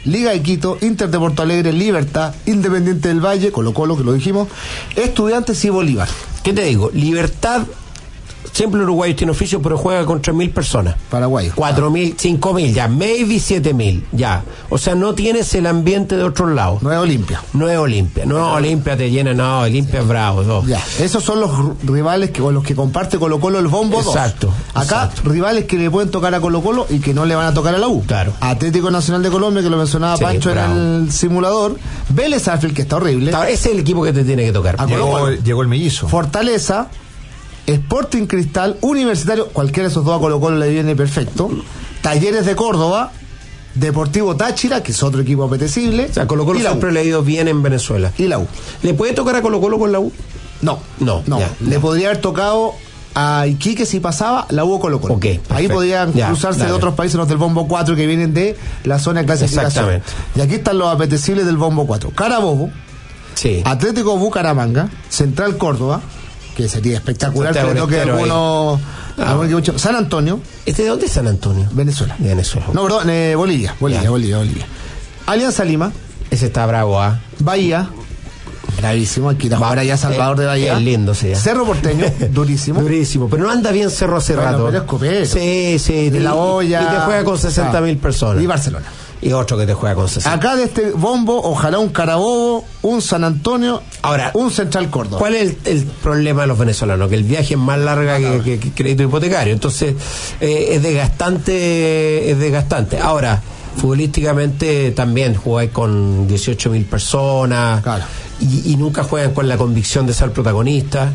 Liga de Quito, Inter de Porto Alegre, Libertad, Independiente del Valle, Colo Colo, que lo dijimos, Estudiantes y Bolívar. ¿Qué te digo? Libertad, siempre Uruguay tiene oficio, pero juega con tres mil personas. Paraguay. Cuatro mil, cinco mil, ya, maybe siete mil, ya. O sea, no tienes el ambiente de otros lados. No es Olimpia. No es Olimpia, no, Olimpia te llena, no, Olimpia es bravo. No. Ya, esos son los rivales que, con los que comparte Colo Colo el bombo dos. Exacto. Acá, exacto. Rivales que le pueden tocar a Colo Colo y que no le van a tocar a la U. Claro. Atlético Nacional de Colombia, que lo mencionaba Sí, Pancho bravo. en el simulador. Vélez Sarsfield, que está horrible. Ese es el equipo que te tiene que tocar. A Colo Llegó, Colo. llegó el mellizo. Fortaleza, Sporting Cristal, Universitario, cualquiera de esos dos a Colo Colo le viene perfecto. Talleres de Córdoba, Deportivo Táchira, que es otro equipo apetecible. O sea, Colo Colo y la siempre U. le ha ido bien en Venezuela. Y la U. ¿Le puede tocar a Colo Colo con la U? No, No, no. ya, Le ya. podría haber tocado a Iquique si pasaba, la U o Colo Colo. Ok, Ahí perfecto. podrían Ya, cruzarse dale. de otros países, los del Bombo cuatro, que vienen de la zona de clasificación. Exactamente. Y aquí están los apetecibles del Bombo cuatro. Carabobo, Sí. Atlético Bucaramanga, Central Córdoba, que sería espectacular que Santiago le toque del Estero alguno, Ah. algún equipo. San Antonio, ¿Este de dónde es San Antonio? Venezuela. De Venezuela. No, perdón, eh, Bolivia, Bolivia, Ya. Bolivia, Bolivia. Alianza Lima, Ese está bravo, ¿ah? Bahía, bravísimo, aquí está ahora ya Salvador de Bahía. Es lindo, sí. ya. Cerro Porteño, durísimo. Durísimo, pero no anda bien Cerro hace Bueno, rato. pero es copero. Sí, sí. De y- la olla. Y te juega con sesenta mil personas. Y Barcelona. Y otro que te juega con sesenta. Acá de este bombo, ojalá un Carabobo, un San Antonio, Ahora, un Central Córdoba. ¿Cuál es el, el problema de los venezolanos? Que el viaje es más larga que, que- que crédito hipotecario. Entonces, eh, es desgastante, es desgastante. Ahora, futbolísticamente también jugáis con dieciocho mil personas. Claro. Y, y nunca juegan con la convicción de ser protagonistas.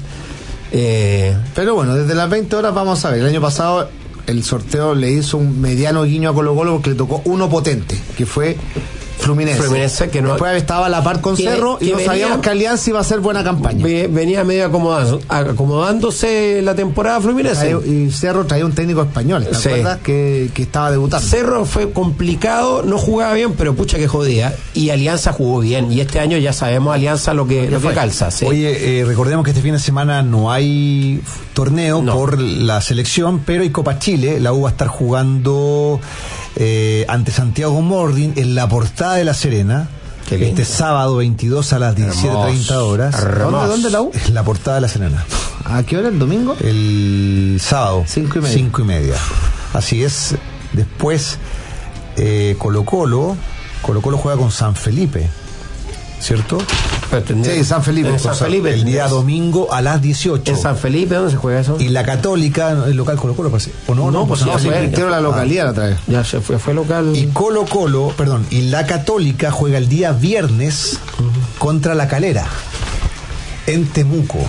Eh, Pero bueno, desde las veinte horas vamos a ver. El año pasado el sorteo le hizo un mediano guiño a Colo Colo porque le tocó uno potente, que fue Fluminense. Fluminense, que no- Después estaba a la par con que- Cerro y que no venía- sabíamos que Alianza iba a hacer buena campaña. ve- venía medio acomodando, acomodándose la temporada Fluminense. Traía- y Cerro traía un técnico español, ¿te Sí. acuerdas? Que, que estaba debutando. Cerro fue complicado, no jugaba bien, pero pucha que jodía. Y Alianza jugó bien. Y este año ya sabemos Alianza lo que, lo que calza. ¿sí? Oye, eh, recordemos que este fin de semana no hay torneo No. por la selección, pero hay Copa Chile. La U va a estar jugando eh, ante Santiago Morning en la Portada de La Serena. Qué lindo. Este sábado veintidós a las diecisiete treinta horas. Hermoso. ¿Dónde, dónde la U? En la Portada de La Serena. ¿A qué hora el domingo? El sábado. Cinco y media. Cinco y media. Así es. Después, eh, Colo Colo. Colo Colo juega con San Felipe. ¿Cierto? Pero tendría- Sí, San Felipe. En San Felipe. El día domingo a las dieciocho. ¿En San Felipe dónde se juega eso? Y la Católica, el local Colo Colo, parece. ¿O no? No, pues San ya No, se Felipe. fue. invirtieron la localidad la otra vez. Ya se fue, fue local. Y Colo Colo, perdón, y la Católica juega el día viernes contra la Calera en Temuco.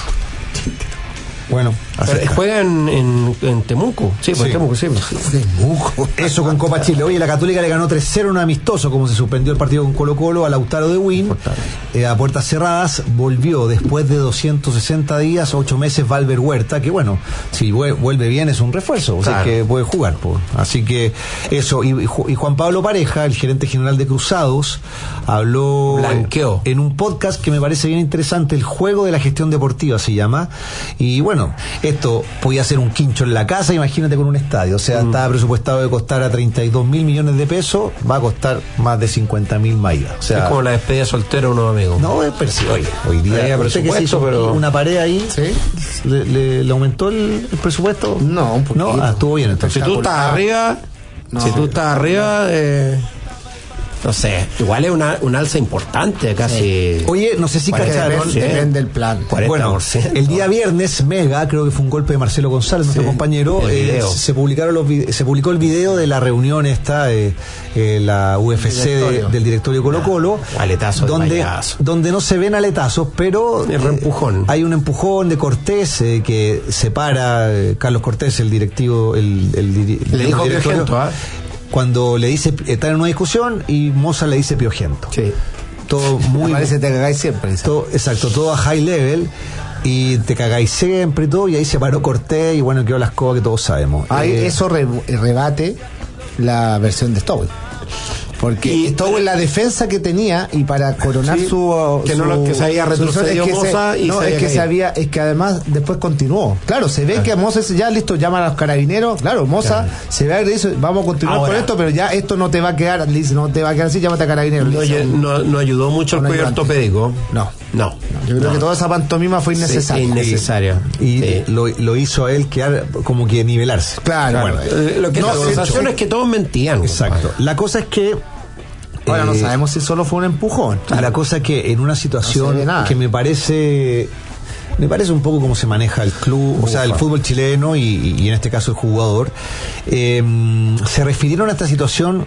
Bueno, así Pero está. juega en, en, en Temuco. Sí, pues Sí. Temuco, sí. Temuco. Eso con Copa Chile. Oye, la Católica le ganó tres cero en un amistoso, como se suspendió el partido con Colo Colo a Lautaro de Win, eh, a puertas cerradas. Volvió después de doscientos sesenta días, ocho meses, Valver Huerta, que bueno, si vue- vuelve bien es un refuerzo, o sea Claro. que puede jugar. po. Así que eso. Y, y Ju- y Juan Pablo Pareja, el gerente general de Cruzados, habló Blanqueó. en un podcast que me parece bien interesante, El juego de la gestión deportiva se llama. Y bueno, esto podía ser un quincho en la casa, imagínate con un estadio. O sea, Mm. estaba presupuestado de costar a treinta y dos mil millones de pesos, va a costar más de cincuenta mil más I V A. O sea, Es como la despedida soltera de unos amigos. no, es pero sí, oye, hoy día Había usted que se presupuesto, hizo pero- una pared ahí, Sí. le, le- le aumentó el, el presupuesto. No, un poquito. No, ah, estuvo bien entonces. Si tú estás arriba, No. si tú estás arriba, eh, no sé, igual es una, un alza importante, casi. Oye, no sé si cuarenta cacharon. por ciento. Depende del plan. cuarenta Bueno, por ciento. el día viernes, Mega, creo que fue un golpe de Marcelo González, nuestro Sí, compañero, el eh, video. se publicaron los vide- se publicó el video de la reunión esta, eh, eh, la U F C de- Directorio. del directorio Colo Colo, aletazo de donde, payaso. donde no se ven aletazos, pero El reempujón. hay un empujón de Cortés eh, que separa eh, Carlos Cortés, el directivo, el, el, diri- Le dijo directorio, Piojento, ¿ah? cuando le dice, está en una discusión y Moza le dice Piojento. Sí. Todo muy Parece que te cagáis siempre. dice. todo, exacto, todo a high level y te cagáis siempre y todo, y ahí se paró Cortés y bueno, quedó las cosas que todos sabemos. Ahí Eh, eso re- rebate la versión de Stowell. Porque Y- estuvo en la defensa que tenía y para coronar Sí, su, que no su- lo- que se había su- retrocedido es que Moza se- y no, se es había que se caído. había, es que además después continuó. Claro, se ve que Moza ya listo, llama a los carabineros, claro, Moza se ve y dice, vamos a continuar Ahora. con esto, pero ya esto no te va a quedar, le dice, no te va a quedar así, llámate a carabineros. No, Le dice, no, no ayudó mucho el No cuello ayudante. ortopédico. No. No. Yo creo No. que toda esa pantomima fue innecesaria. Sí, innecesaria. Y Sí. lo, lo hizo a él quedar como que nivelarse. Claro, Bueno, Eh, Lo que No, la de sensación hecho. es que todos mentían. exacto. compadre. La cosa es que Ahora no eh, sabemos si solo fue un empujón. la cosa es que en una No se situación ve nada. que me parece me parece un poco cómo se maneja el club, o sea, el fútbol chileno y, y en este caso el jugador, eh, se refirieron a esta situación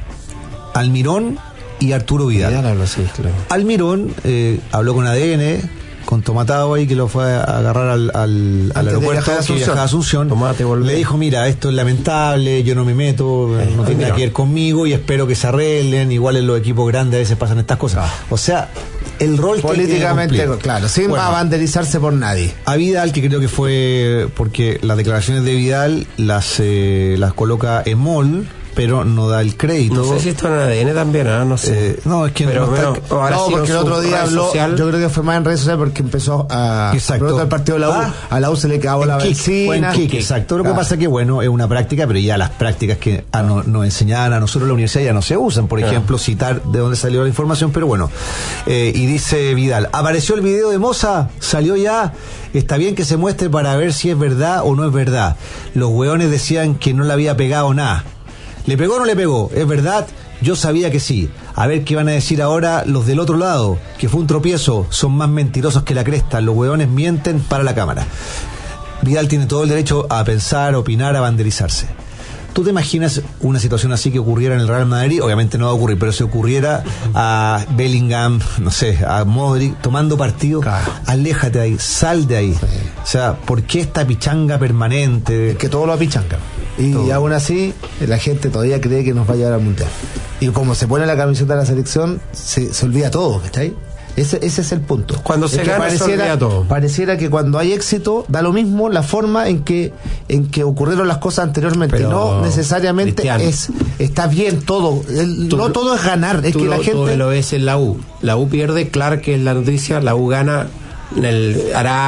Almirón y Arturo Vidal. Vidal habló así, claro. Almirón eh, habló con A D N, con Tomatado ahí, que lo fue a agarrar al, al, al de aeropuerto, viajar a que Asunción. viajaba a Asunción. Tomate, volvé. Le dijo, mira, esto es lamentable, yo no me meto, no tiene Almirón. nada que ver conmigo y espero que se arreglen. Igual en los equipos grandes a veces pasan estas cosas. O sea, el rol que él tiene que Políticamente, cumplir. claro, sin Bueno, abanderizarse por nadie. a Vidal, que creo que fue porque las declaraciones de Vidal las eh, las coloca en mol, pero no da el crédito. No sé si esto en A D N también, ¿ah? No sé. Eh, no, es que Pero no está- bueno, habrá No, sido porque el su otro día red habló, social. yo creo que fue más en redes sociales porque empezó a Exacto. a el partido de la U, Ah. a la U se le cagó la En kick, fue en benzina. kick, exacto. Lo que Claro. pasa es que, bueno, es una práctica, pero ya las prácticas que a no- nos enseñaban a nosotros en la universidad ya no se usan. Por Claro. ejemplo, citar de dónde salió la información, pero bueno. Eh, y dice Vidal, apareció el video de Moza, salió ya, está bien que se muestre para ver si es verdad o no es verdad. Los hueones decían que no le había pegado nada. ¿Le pegó o no le pegó? ¿Es verdad? Yo sabía que sí. A ver qué van a decir ahora los del otro lado, que fue un tropiezo. Son más mentirosos que la cresta. Los hueones mienten para la cámara. Vidal tiene todo el derecho a pensar, a opinar, a banderizarse. ¿Tú te imaginas una situación así que ocurriera en el Real Madrid? Obviamente no va a ocurrir, pero si ocurriera a Bellingham, no sé, a Modric tomando partido, Claro. aléjate de ahí, sal de ahí. O sea, ¿por qué esta pichanga permanente? Que todo lo apichanca. Y Todo. aún así, la gente todavía cree que nos va a llevar al mundial. Y como se pone la camiseta de la selección, se, se olvida todo, ¿cachai? Ese, ese es el punto. Cuando Es se que gana, se olvida todo. Pareciera que cuando hay éxito, da lo mismo la forma en que en que ocurrieron las cosas anteriormente. Pero, no necesariamente Cristiano, es está bien todo. El- Tú no lo- todo es ganar. Es Tú que la lo, tú gente. lo ves en la U. La U pierde, claro que es la noticia, la U gana en el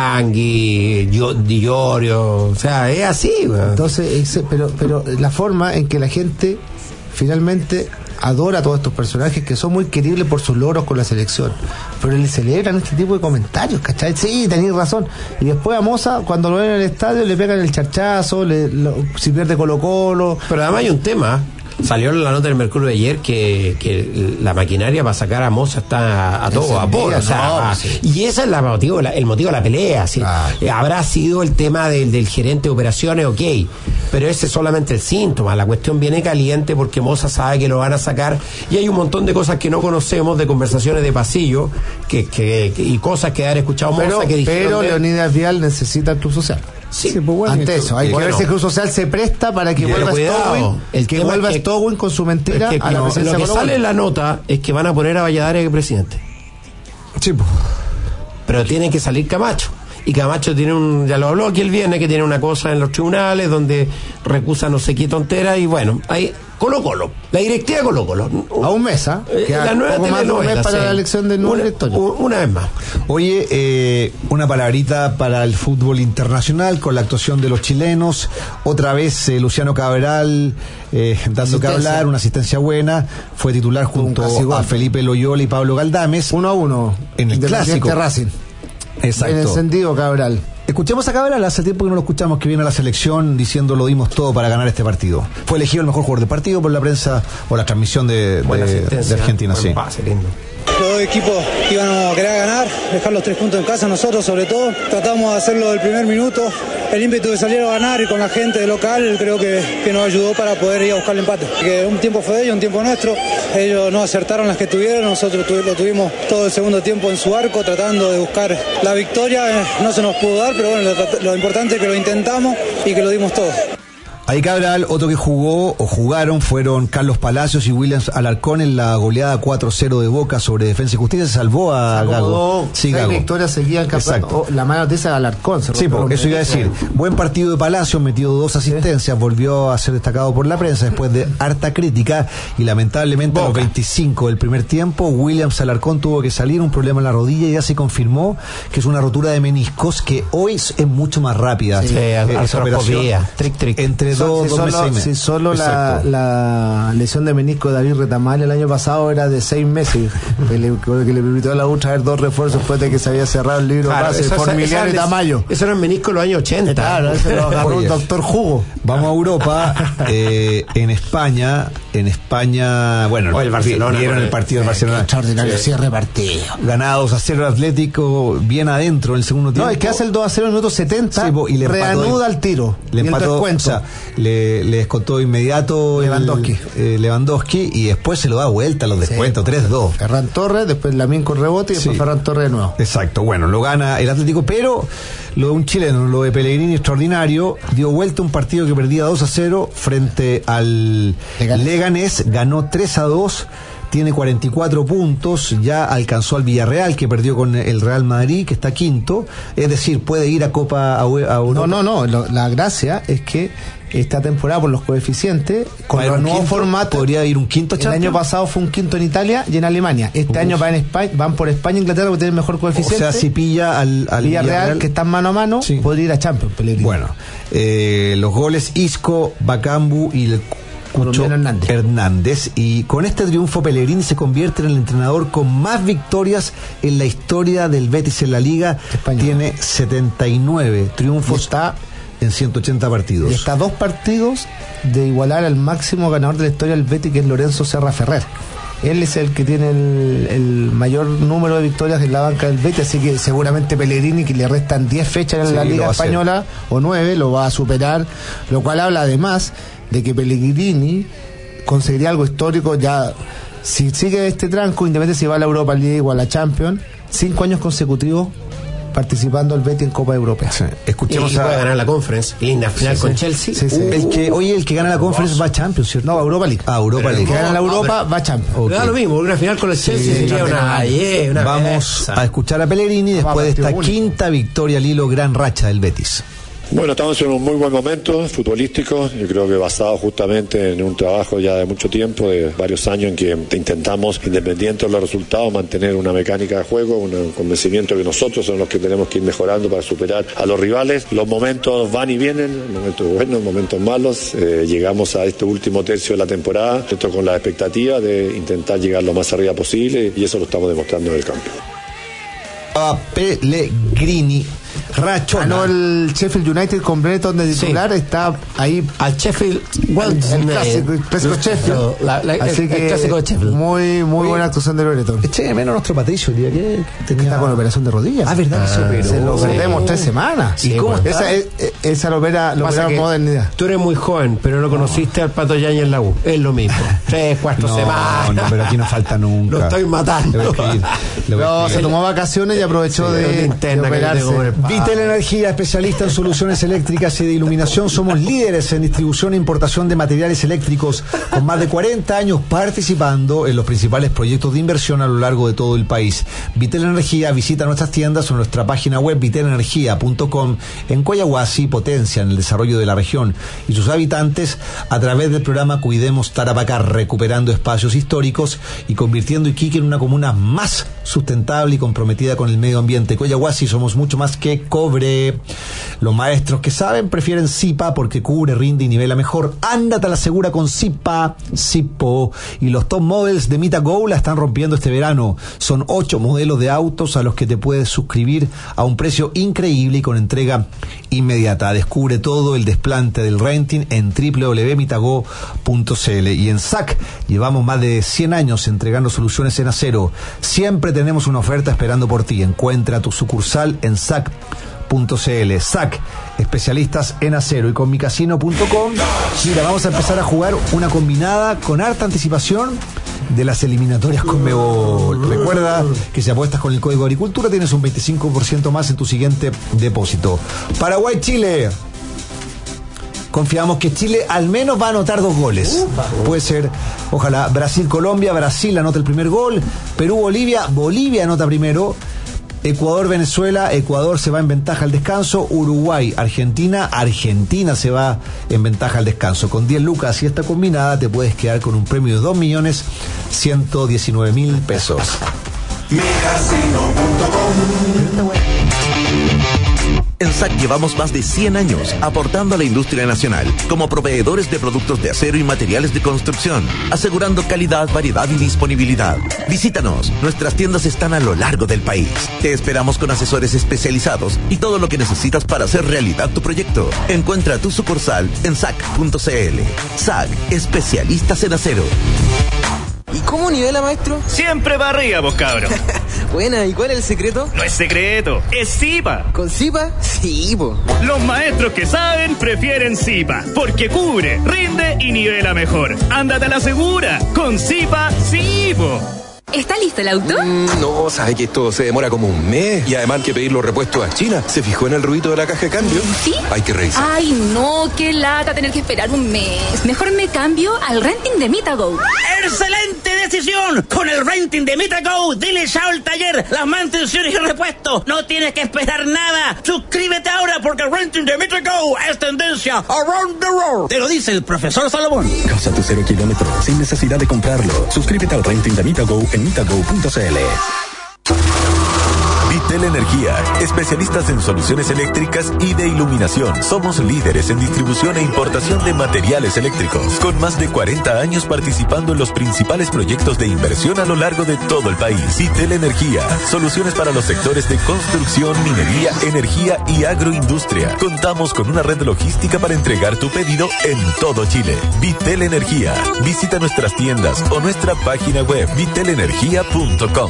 Arangui, Yo- Di Llorio, o sea, es así, weón. Entonces, ese- pero, pero la forma en que la gente finalmente adora a todos estos personajes que son muy queribles por sus logros con la selección, pero le celebran este tipo de comentarios, ¿cachai? Sí, tenéis razón. Y después a Moza, cuando lo ven en el estadio, le pegan el charchazo, le, lo- si pierde Colo Colo. Pero además hay un tema. Salió en la nota del Mercurio de ayer que, que la maquinaria para sacar a Moza está a todo vapor. O sea, no, va- sí. Y ese es la motivo, la- el motivo de la pelea. ¿sí? Claro. Eh, habrá sido el tema del, del gerente de operaciones, ok. Pero ese es solamente el síntoma. La cuestión viene caliente porque Moza sabe que lo van a sacar. Y hay un montón de cosas que no conocemos, de conversaciones de pasillo que, que, que- y cosas que haber escuchado Pero, Moza que dijeron. pero de- Leonidas Vial necesita el Club Social. Sí, pues bueno, Ante esto- eso, hay bueno. que ver si el Club Social se presta para que Pero vuelva cuidado, Stowin, el que tema vuelva es que- Stowin con su mentira es que a la no, presidencia lo que de Colo Colo. sale en la nota es que van a poner a Valladares de presidente. Sí, pues. Pero tiene que salir Camacho. Y Camacho tiene un, ya lo habló aquí el viernes, que tiene una cosa en los tribunales donde recusa no sé qué tontera y bueno, ahí Colo Colo, la directiva de Colo Colo. A un mes, ¿ah? Eh, Queda la nueva poco más de un telenovela, mes para sí. la elección del nuevo una, directorio. u- una vez más. Oye, eh, una palabrita para el fútbol internacional con la actuación de los chilenos. Otra vez eh, Luciano Cabral eh, dando que Asistencia. hablar, una asistencia buena. Fue titular junto casi igual. a Felipe Loyola y Pablo Galdames. Uno a uno. En el Independiente clásico. Racing. Exacto. En encendido, Cabral. Escuchemos a Cabral, hace tiempo que no lo escuchamos, que viene a la selección diciendo lo dimos todo para ganar este partido. Fue elegido el mejor jugador del partido por la prensa, por la transmisión de, Buena de- asistencia, de Argentina, buen sí. pase, lindo. Los dos equipos iban a querer ganar, dejar los tres puntos en casa, nosotros sobre todo. Tratamos de hacerlo del primer minuto. El ímpetu de salir a ganar y con la gente de local creo que, que nos ayudó para poder ir a buscar el empate. Que un tiempo fue de ellos, un tiempo nuestro. Ellos no acertaron las que tuvieron, nosotros tuvi- lo tuvimos todo el segundo tiempo en su arco tratando de buscar la victoria. Eh, No se nos pudo dar, pero bueno, lo, lo importante es que lo intentamos y que lo dimos todo. Ahí Cabral, otro que jugó o jugaron fueron Carlos Palacios y Williams Alarcón en la goleada cuatro cero de Boca sobre Defensa y Justicia. Se salvó a Gago. Sí, seis victorias seguían campeonato. Oh, la mala noticia de Alarcón. Sí, porque eso iba a decir. Buen partido de Palacios, metió dos asistencias, sí. Volvió a ser destacado por la prensa después de harta crítica y lamentablemente Boca. A los veinticinco del primer tiempo, Williams Alarcón tuvo que salir, un problema en la rodilla y ya se confirmó que es una rotura de meniscos que hoy es mucho más rápida. Sí, eh, esa operación. Tric, tric. Entre dos, si dos solo, meses y medio. Si solo la, la lesión de menisco de David Retamal el año pasado era de seis meses, que le, que le permitió a la U traer dos refuerzos después de que se había cerrado el libro claro, base por Miliano y Tamayo. Eso era el menisco de los años ochenta. Claro, eso lo agarró un doctor Jugo. Vamos a Europa, eh, en España, en España, bueno, oh, el Barcelona, vieron el partido del Barcelona. Extraordinario sí. Cierre partido. Ganados a cero Atlético, bien adentro en el segundo tiempo. No, es que hace el dos a cero en el minuto setenta, sí, y le reanuda el tiro. Le empató, o sea, le, le descontó inmediato Lewandowski. El, eh, Lewandowski y después se lo da vuelta a los descuentos, sí. tres dos. Ferran Torres, después Lamín con rebote y después sí. Ferran Torres de nuevo. Exacto, bueno, lo gana el Atlético, pero lo de un chileno, lo de Pellegrini extraordinario, dio vuelta un partido que perdía dos a cero frente al Leganés, Leganés ganó tres a dos. Tiene cuarenta y cuatro puntos, ya alcanzó al Villarreal, que perdió con el Real Madrid, que está quinto, es decir, puede ir a Copa a Europa. No, no, no, lo, la gracia es que esta temporada por los coeficientes, con los nuevos formatos, podría ir un quinto Champions. El año pasado fue un quinto en Italia y en Alemania. Este Uf. año van, en España, van por España e Inglaterra porque tienen mejor coeficiente. O sea, si pilla al, al Villarreal, Villarreal, que están mano a mano, sí. podría ir a Champions. Pellegrini. Bueno, eh, los goles Isco, Bakambu y el Cucho Hernández. Hernández, y con este triunfo Pellegrini se convierte en el entrenador con más victorias en la historia del Betis en la Liga. Español. Tiene setenta y nueve triunfos, y está en ciento ochenta partidos. Y está a dos partidos de igualar al máximo ganador de la historia del Betis, que es Lorenzo Serra Ferrer. Él es el que tiene el, el mayor número de victorias en la banca del Betis, así que seguramente Pellegrini, que le restan diez fechas en sí, la Liga Española, o nueve, lo va a superar, lo cual habla además de que Pellegrini conseguiría algo histórico ya, si sigue este tranco, independientemente si va a la Europa League o a la Champions, cinco años consecutivos participando el Betis en Copa Europea. Sí. Escuchemos y, y a puede ganar la Conference, linda final sí, con sí. Chelsea. Sí, sí. Uh, el que, oye, el que gana la Conference va a Champions, ¿cierto? No, a Europa League. Ah, Europa League. El que gana la Europa va a Champions. Okay. Da lo mismo, una final con el Chelsea sí, sería una, yeah, una Vamos belleza. A escuchar a Pellegrini después de esta único. quinta victoria al hilo, gran racha del Betis. Bueno, estamos en un muy buen momento futbolístico, yo creo que basado justamente en un trabajo ya de mucho tiempo, de varios años, en que intentamos, independiente de los resultados, mantener una mecánica de juego, un convencimiento que nosotros somos los que tenemos que ir mejorando para superar a los rivales. Los momentos van y vienen, momentos buenos, momentos malos. Eh, llegamos a este último tercio de la temporada, esto con la expectativa de intentar llegar lo más arriba posible, y eso lo estamos demostrando en el campo. A Pellegrini. Rachona. Ganó el Sheffield United con Brereton de titular, sí. Está ahí al Sheffield Wednesday, el clásico, el clásico Sheffield. La, la, Así el, que el clásico de Sheffield. Muy, muy buena actuación de Brereton. Eche menos nuestro Patricio, día que tenía... está con operación de rodilla. Ah, verdad, ah, pero se lo perdemos sí. tres semanas. ¿Y sí, cómo está? Esa, es, esa lo opera, lo opera modernidad. Tú eres muy joven, pero no conociste no. al Pato Yañez en la U. Es lo mismo. Tres, cuatro no, semanas. No, pero aquí no falta nunca. Lo estoy matando. No, se tomó vacaciones y aprovechó sí, de, de operarse. Vitel Energía, especialista en soluciones eléctricas y de iluminación. Somos líderes en distribución e importación de materiales eléctricos, con más de cuarenta años participando en los principales proyectos de inversión a lo largo de todo el país. Vitel Energía, visita nuestras tiendas o nuestra página web vitel energía punto com. En Coyahuasi potencian el desarrollo de la región y sus habitantes a través del programa Cuidemos Tarapacá, recuperando espacios históricos y convirtiendo Iquique en una comuna más sustentable y comprometida con el medio ambiente. Coyahuasi, somos mucho más que cobre. Los maestros que saben prefieren Zipa porque cubre, rinde y nivela mejor. Ándate a la segura con Zipa, Zipo. Y los top models de Mita Go la están rompiendo este verano. Son ocho modelos de autos a los que te puedes suscribir a un precio increíble y con entrega inmediata. Descubre todo el desplante del renting en doble u doble u doble u punto mitago punto c l. Y en S A C llevamos más de cien años entregando soluciones en acero. Siempre tenemos una oferta esperando por ti. Encuentra tu sucursal en S A C punto c l. S A C, especialistas en acero. Y con micasino punto com, mira, vamos a empezar a jugar una combinada con harta anticipación de las eliminatorias Conmebol. Recuerda que si apuestas con el código Agricultura tienes un veinticinco por ciento más en tu siguiente depósito. Paraguay-Chile. confiamos que Chile al menos va a anotar dos goles. Upa. Puede ser, ojalá, Brasil-Colombia, Brasil anota el primer gol, Perú-Bolivia, Bolivia anota primero, Ecuador-Venezuela, Ecuador se va en ventaja al descanso, Uruguay-Argentina, Argentina se va en ventaja al descanso. Con diez lucas y esta combinada te puedes quedar con un premio de dos millones ciento diecinueve mil pesos. mi casino punto com. En S A C llevamos más de cien años aportando a la industria nacional como proveedores de productos de acero y materiales de construcción, asegurando calidad, variedad y disponibilidad. Visítanos, nuestras tiendas están a lo largo del país. Te esperamos con asesores especializados y todo lo que necesitas para hacer realidad tu proyecto. Encuentra tu sucursal en S A C punto C L. S A C, especialistas en acero. ¿Y cómo nivela, maestro? Siempre para arriba, vos, cabrón. Buena, ¿y cuál es el secreto? No es secreto, es Zipa. ¿Con Zipa? Sí, po. Los maestros que saben prefieren Zipa, porque cubre, rinde y nivela mejor. Ándate a la segura, con Zipa, sí, po. ¿Está listo el auto? Mm, no, sabe que esto se demora como un mes y además hay que pedir los repuestos a China. ¿Se fijó en el ruido de la caja de cambio? ¿Sí? Hay que revisar. Ay, no, qué lata tener que esperar un mes. Mejor me cambio al renting de Mitago. ¡Excelente decisión! Con el renting de Mitago, dile chao al taller, las mantenciones y repuestos. No tienes que esperar nada. Suscríbete ahora porque el renting de Mitago es tendencia around the world. Te lo dice el profesor Salomón. Casa tu cero kilómetros sin necesidad de comprarlo. Suscríbete al renting de Mitago en mitago punto c l. Vitel Energía, especialistas en soluciones eléctricas y de iluminación. Somos líderes en distribución e importación de materiales eléctricos, con más de cuarenta años participando en los principales proyectos de inversión a lo largo de todo el país. Vitel Energía, soluciones para los sectores de construcción, minería, energía y agroindustria. Contamos con una red logística para entregar tu pedido en todo Chile. Vitel Energía, visita nuestras tiendas o nuestra página web vitel energía punto com.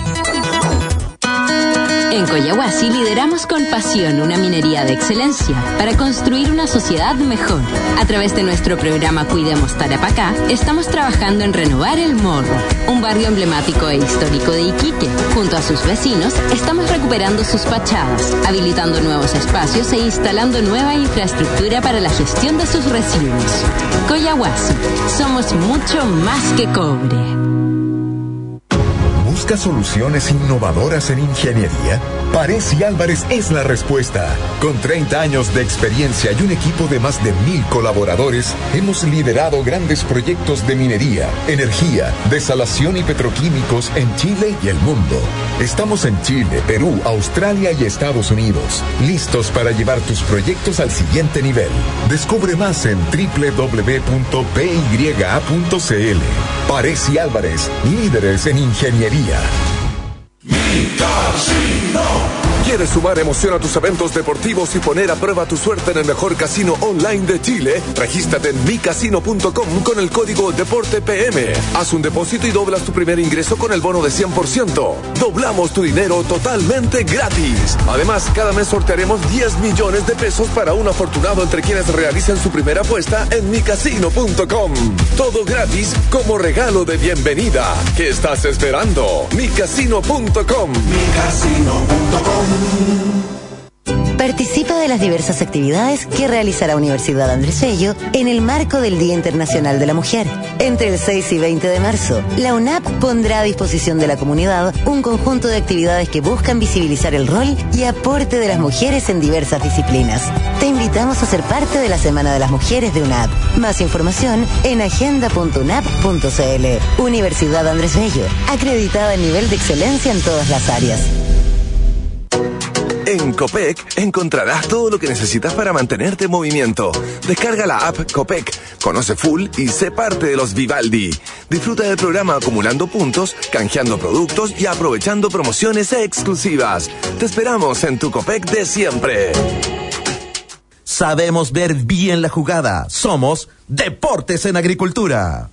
En Coyahuasi lideramos con pasión una minería de excelencia para construir una sociedad mejor. A través de nuestro programa Cuidemos Tarapacá, estamos trabajando en renovar El Morro, un barrio emblemático e histórico de Iquique. Junto a sus vecinos, estamos recuperando sus fachadas, habilitando nuevos espacios e instalando nueva infraestructura para la gestión de sus residuos. Coyahuasi, somos mucho más que cobre. ¿Busca soluciones innovadoras en ingeniería? Paresi Álvarez es la respuesta. Con treinta años de experiencia y un equipo de más de mil colaboradores, hemos liderado grandes proyectos de minería, energía, desalación y petroquímicos en Chile y el mundo. Estamos en Chile, Perú, Australia y Estados Unidos, listos para llevar tus proyectos al siguiente nivel. Descubre más en doble u doble u doble u punto p y a punto c l. Paresi Álvarez, líderes en ingeniería. ¿Quieres sumar emoción a tus eventos deportivos y poner a prueba tu suerte en el mejor casino online de Chile? Regístrate en mi casino punto com con el código DEPORTEPM. Haz un depósito y doblas tu primer ingreso con el bono de cien por ciento. Doblamos tu dinero totalmente gratis. Además, cada mes sortearemos diez millones de pesos para un afortunado entre quienes realicen su primera apuesta en mi casino punto com. Todo gratis como regalo de bienvenida. ¿Qué estás esperando? mi casino punto com. mi casino punto com. Participa de las diversas actividades que realiza la Universidad Andrés Bello en el marco del Día Internacional de la Mujer. Entre el seis y veinte de marzo, la UNAP pondrá a disposición de la comunidad un conjunto de actividades que buscan visibilizar el rol y aporte de las mujeres en diversas disciplinas. Te invitamos a ser parte de la Semana de las Mujeres de UNAP. Más información en agenda punto unap punto c l. Universidad Andrés Bello, acreditada en nivel de excelencia en todas las áreas. En Copec encontrarás todo lo que necesitas para mantenerte en movimiento. Descarga la app Copec, conoce full y sé parte de los Vivaldi. Disfruta del programa acumulando puntos, canjeando productos y aprovechando promociones exclusivas. Te esperamos en tu Copec de siempre. Sabemos ver bien la jugada. Somos Deportes en Agricultura.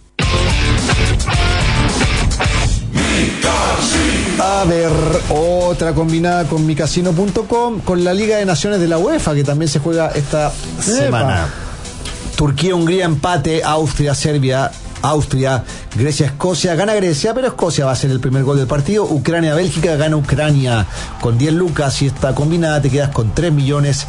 A ver, otra combinada con mi casino punto com, con la Liga de Naciones de la UEFA, que también se juega esta semana. Turquía, Hungría, empate, Austria, Serbia, Austria, Grecia, Escocia, gana Grecia, pero Escocia va a ser el primer gol del partido. Ucrania, Bélgica, gana Ucrania con diez lucas, y esta combinada te quedas con tres millones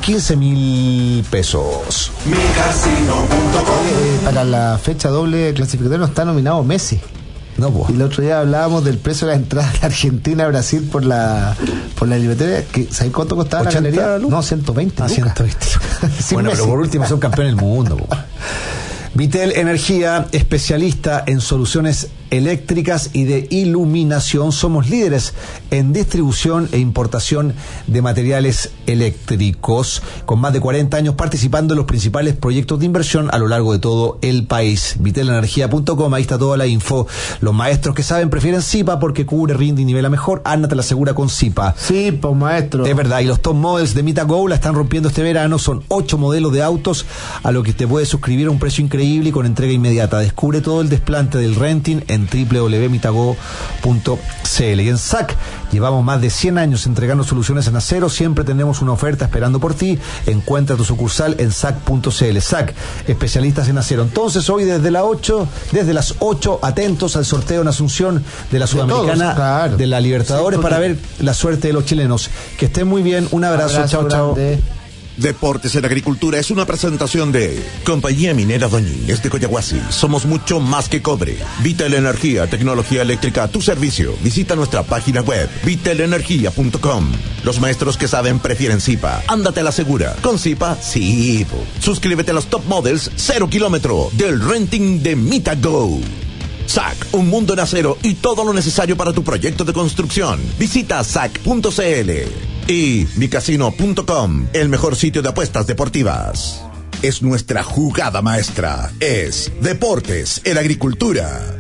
quince mil pesos. Mi casino punto com. Eh, para la fecha doble clasificatoria no está nominado Messi. No, pues. Y el otro día hablábamos del precio de la entrada de Argentina a Brasil por la por la eliminatoria. ¿Sabes cuánto costaba la galería? No, ciento veinte. Ah, ciento veinte. Bueno, Messi. Pero por último son campeones del mundo. Po. Vitel Energía, especialista en soluciones eléctricas y de iluminación. Somos líderes en distribución e importación de materiales eléctricos, con más de cuarenta años participando en los principales proyectos de inversión a lo largo de todo el país. vitel energía punto com, ahí está toda la info. Los maestros que saben prefieren Zipa porque cubre, rinde y nivela mejor. Ana te la asegura con Zipa. Sí, pues maestro. Es verdad, y los top models de Mitago la están rompiendo este verano. Son ocho modelos de autos a lo que te puedes suscribir a un precio increíble y con entrega inmediata. Descubre todo el desplante del renting en doble u doble u doble u punto mitago punto c l. Y en S A C llevamos más de cien años entregando soluciones en acero. Siempre tenemos una oferta esperando por ti. Encuentra tu sucursal en S A C punto c l. S A C, especialistas en acero. Entonces hoy desde las ocho, desde las ocho, atentos al sorteo en Asunción de la Sudamericana, de, todos, claro. de la Libertadores, sí, para ver la suerte de los chilenos. Que estén muy bien. Un abrazo. Abrazo chao, grande. Chao. Deportes en Agricultura es una presentación de Compañía Minera Doñínguez de Coyahuasi. Somos mucho más que cobre. Vital Energía, tecnología eléctrica a tu servicio. Visita nuestra página web, vital energía punto com. Los maestros que saben prefieren Zipa. Ándate a la segura. Con Zipa, sí. Suscríbete a los top models cero kilómetro del renting de Mitago. S A C, un mundo en acero y todo lo necesario para tu proyecto de construcción. Visita S A C punto c l. Y mi casino punto com, el mejor sitio de apuestas deportivas. Es nuestra jugada maestra. Es Deportes en Agricultura.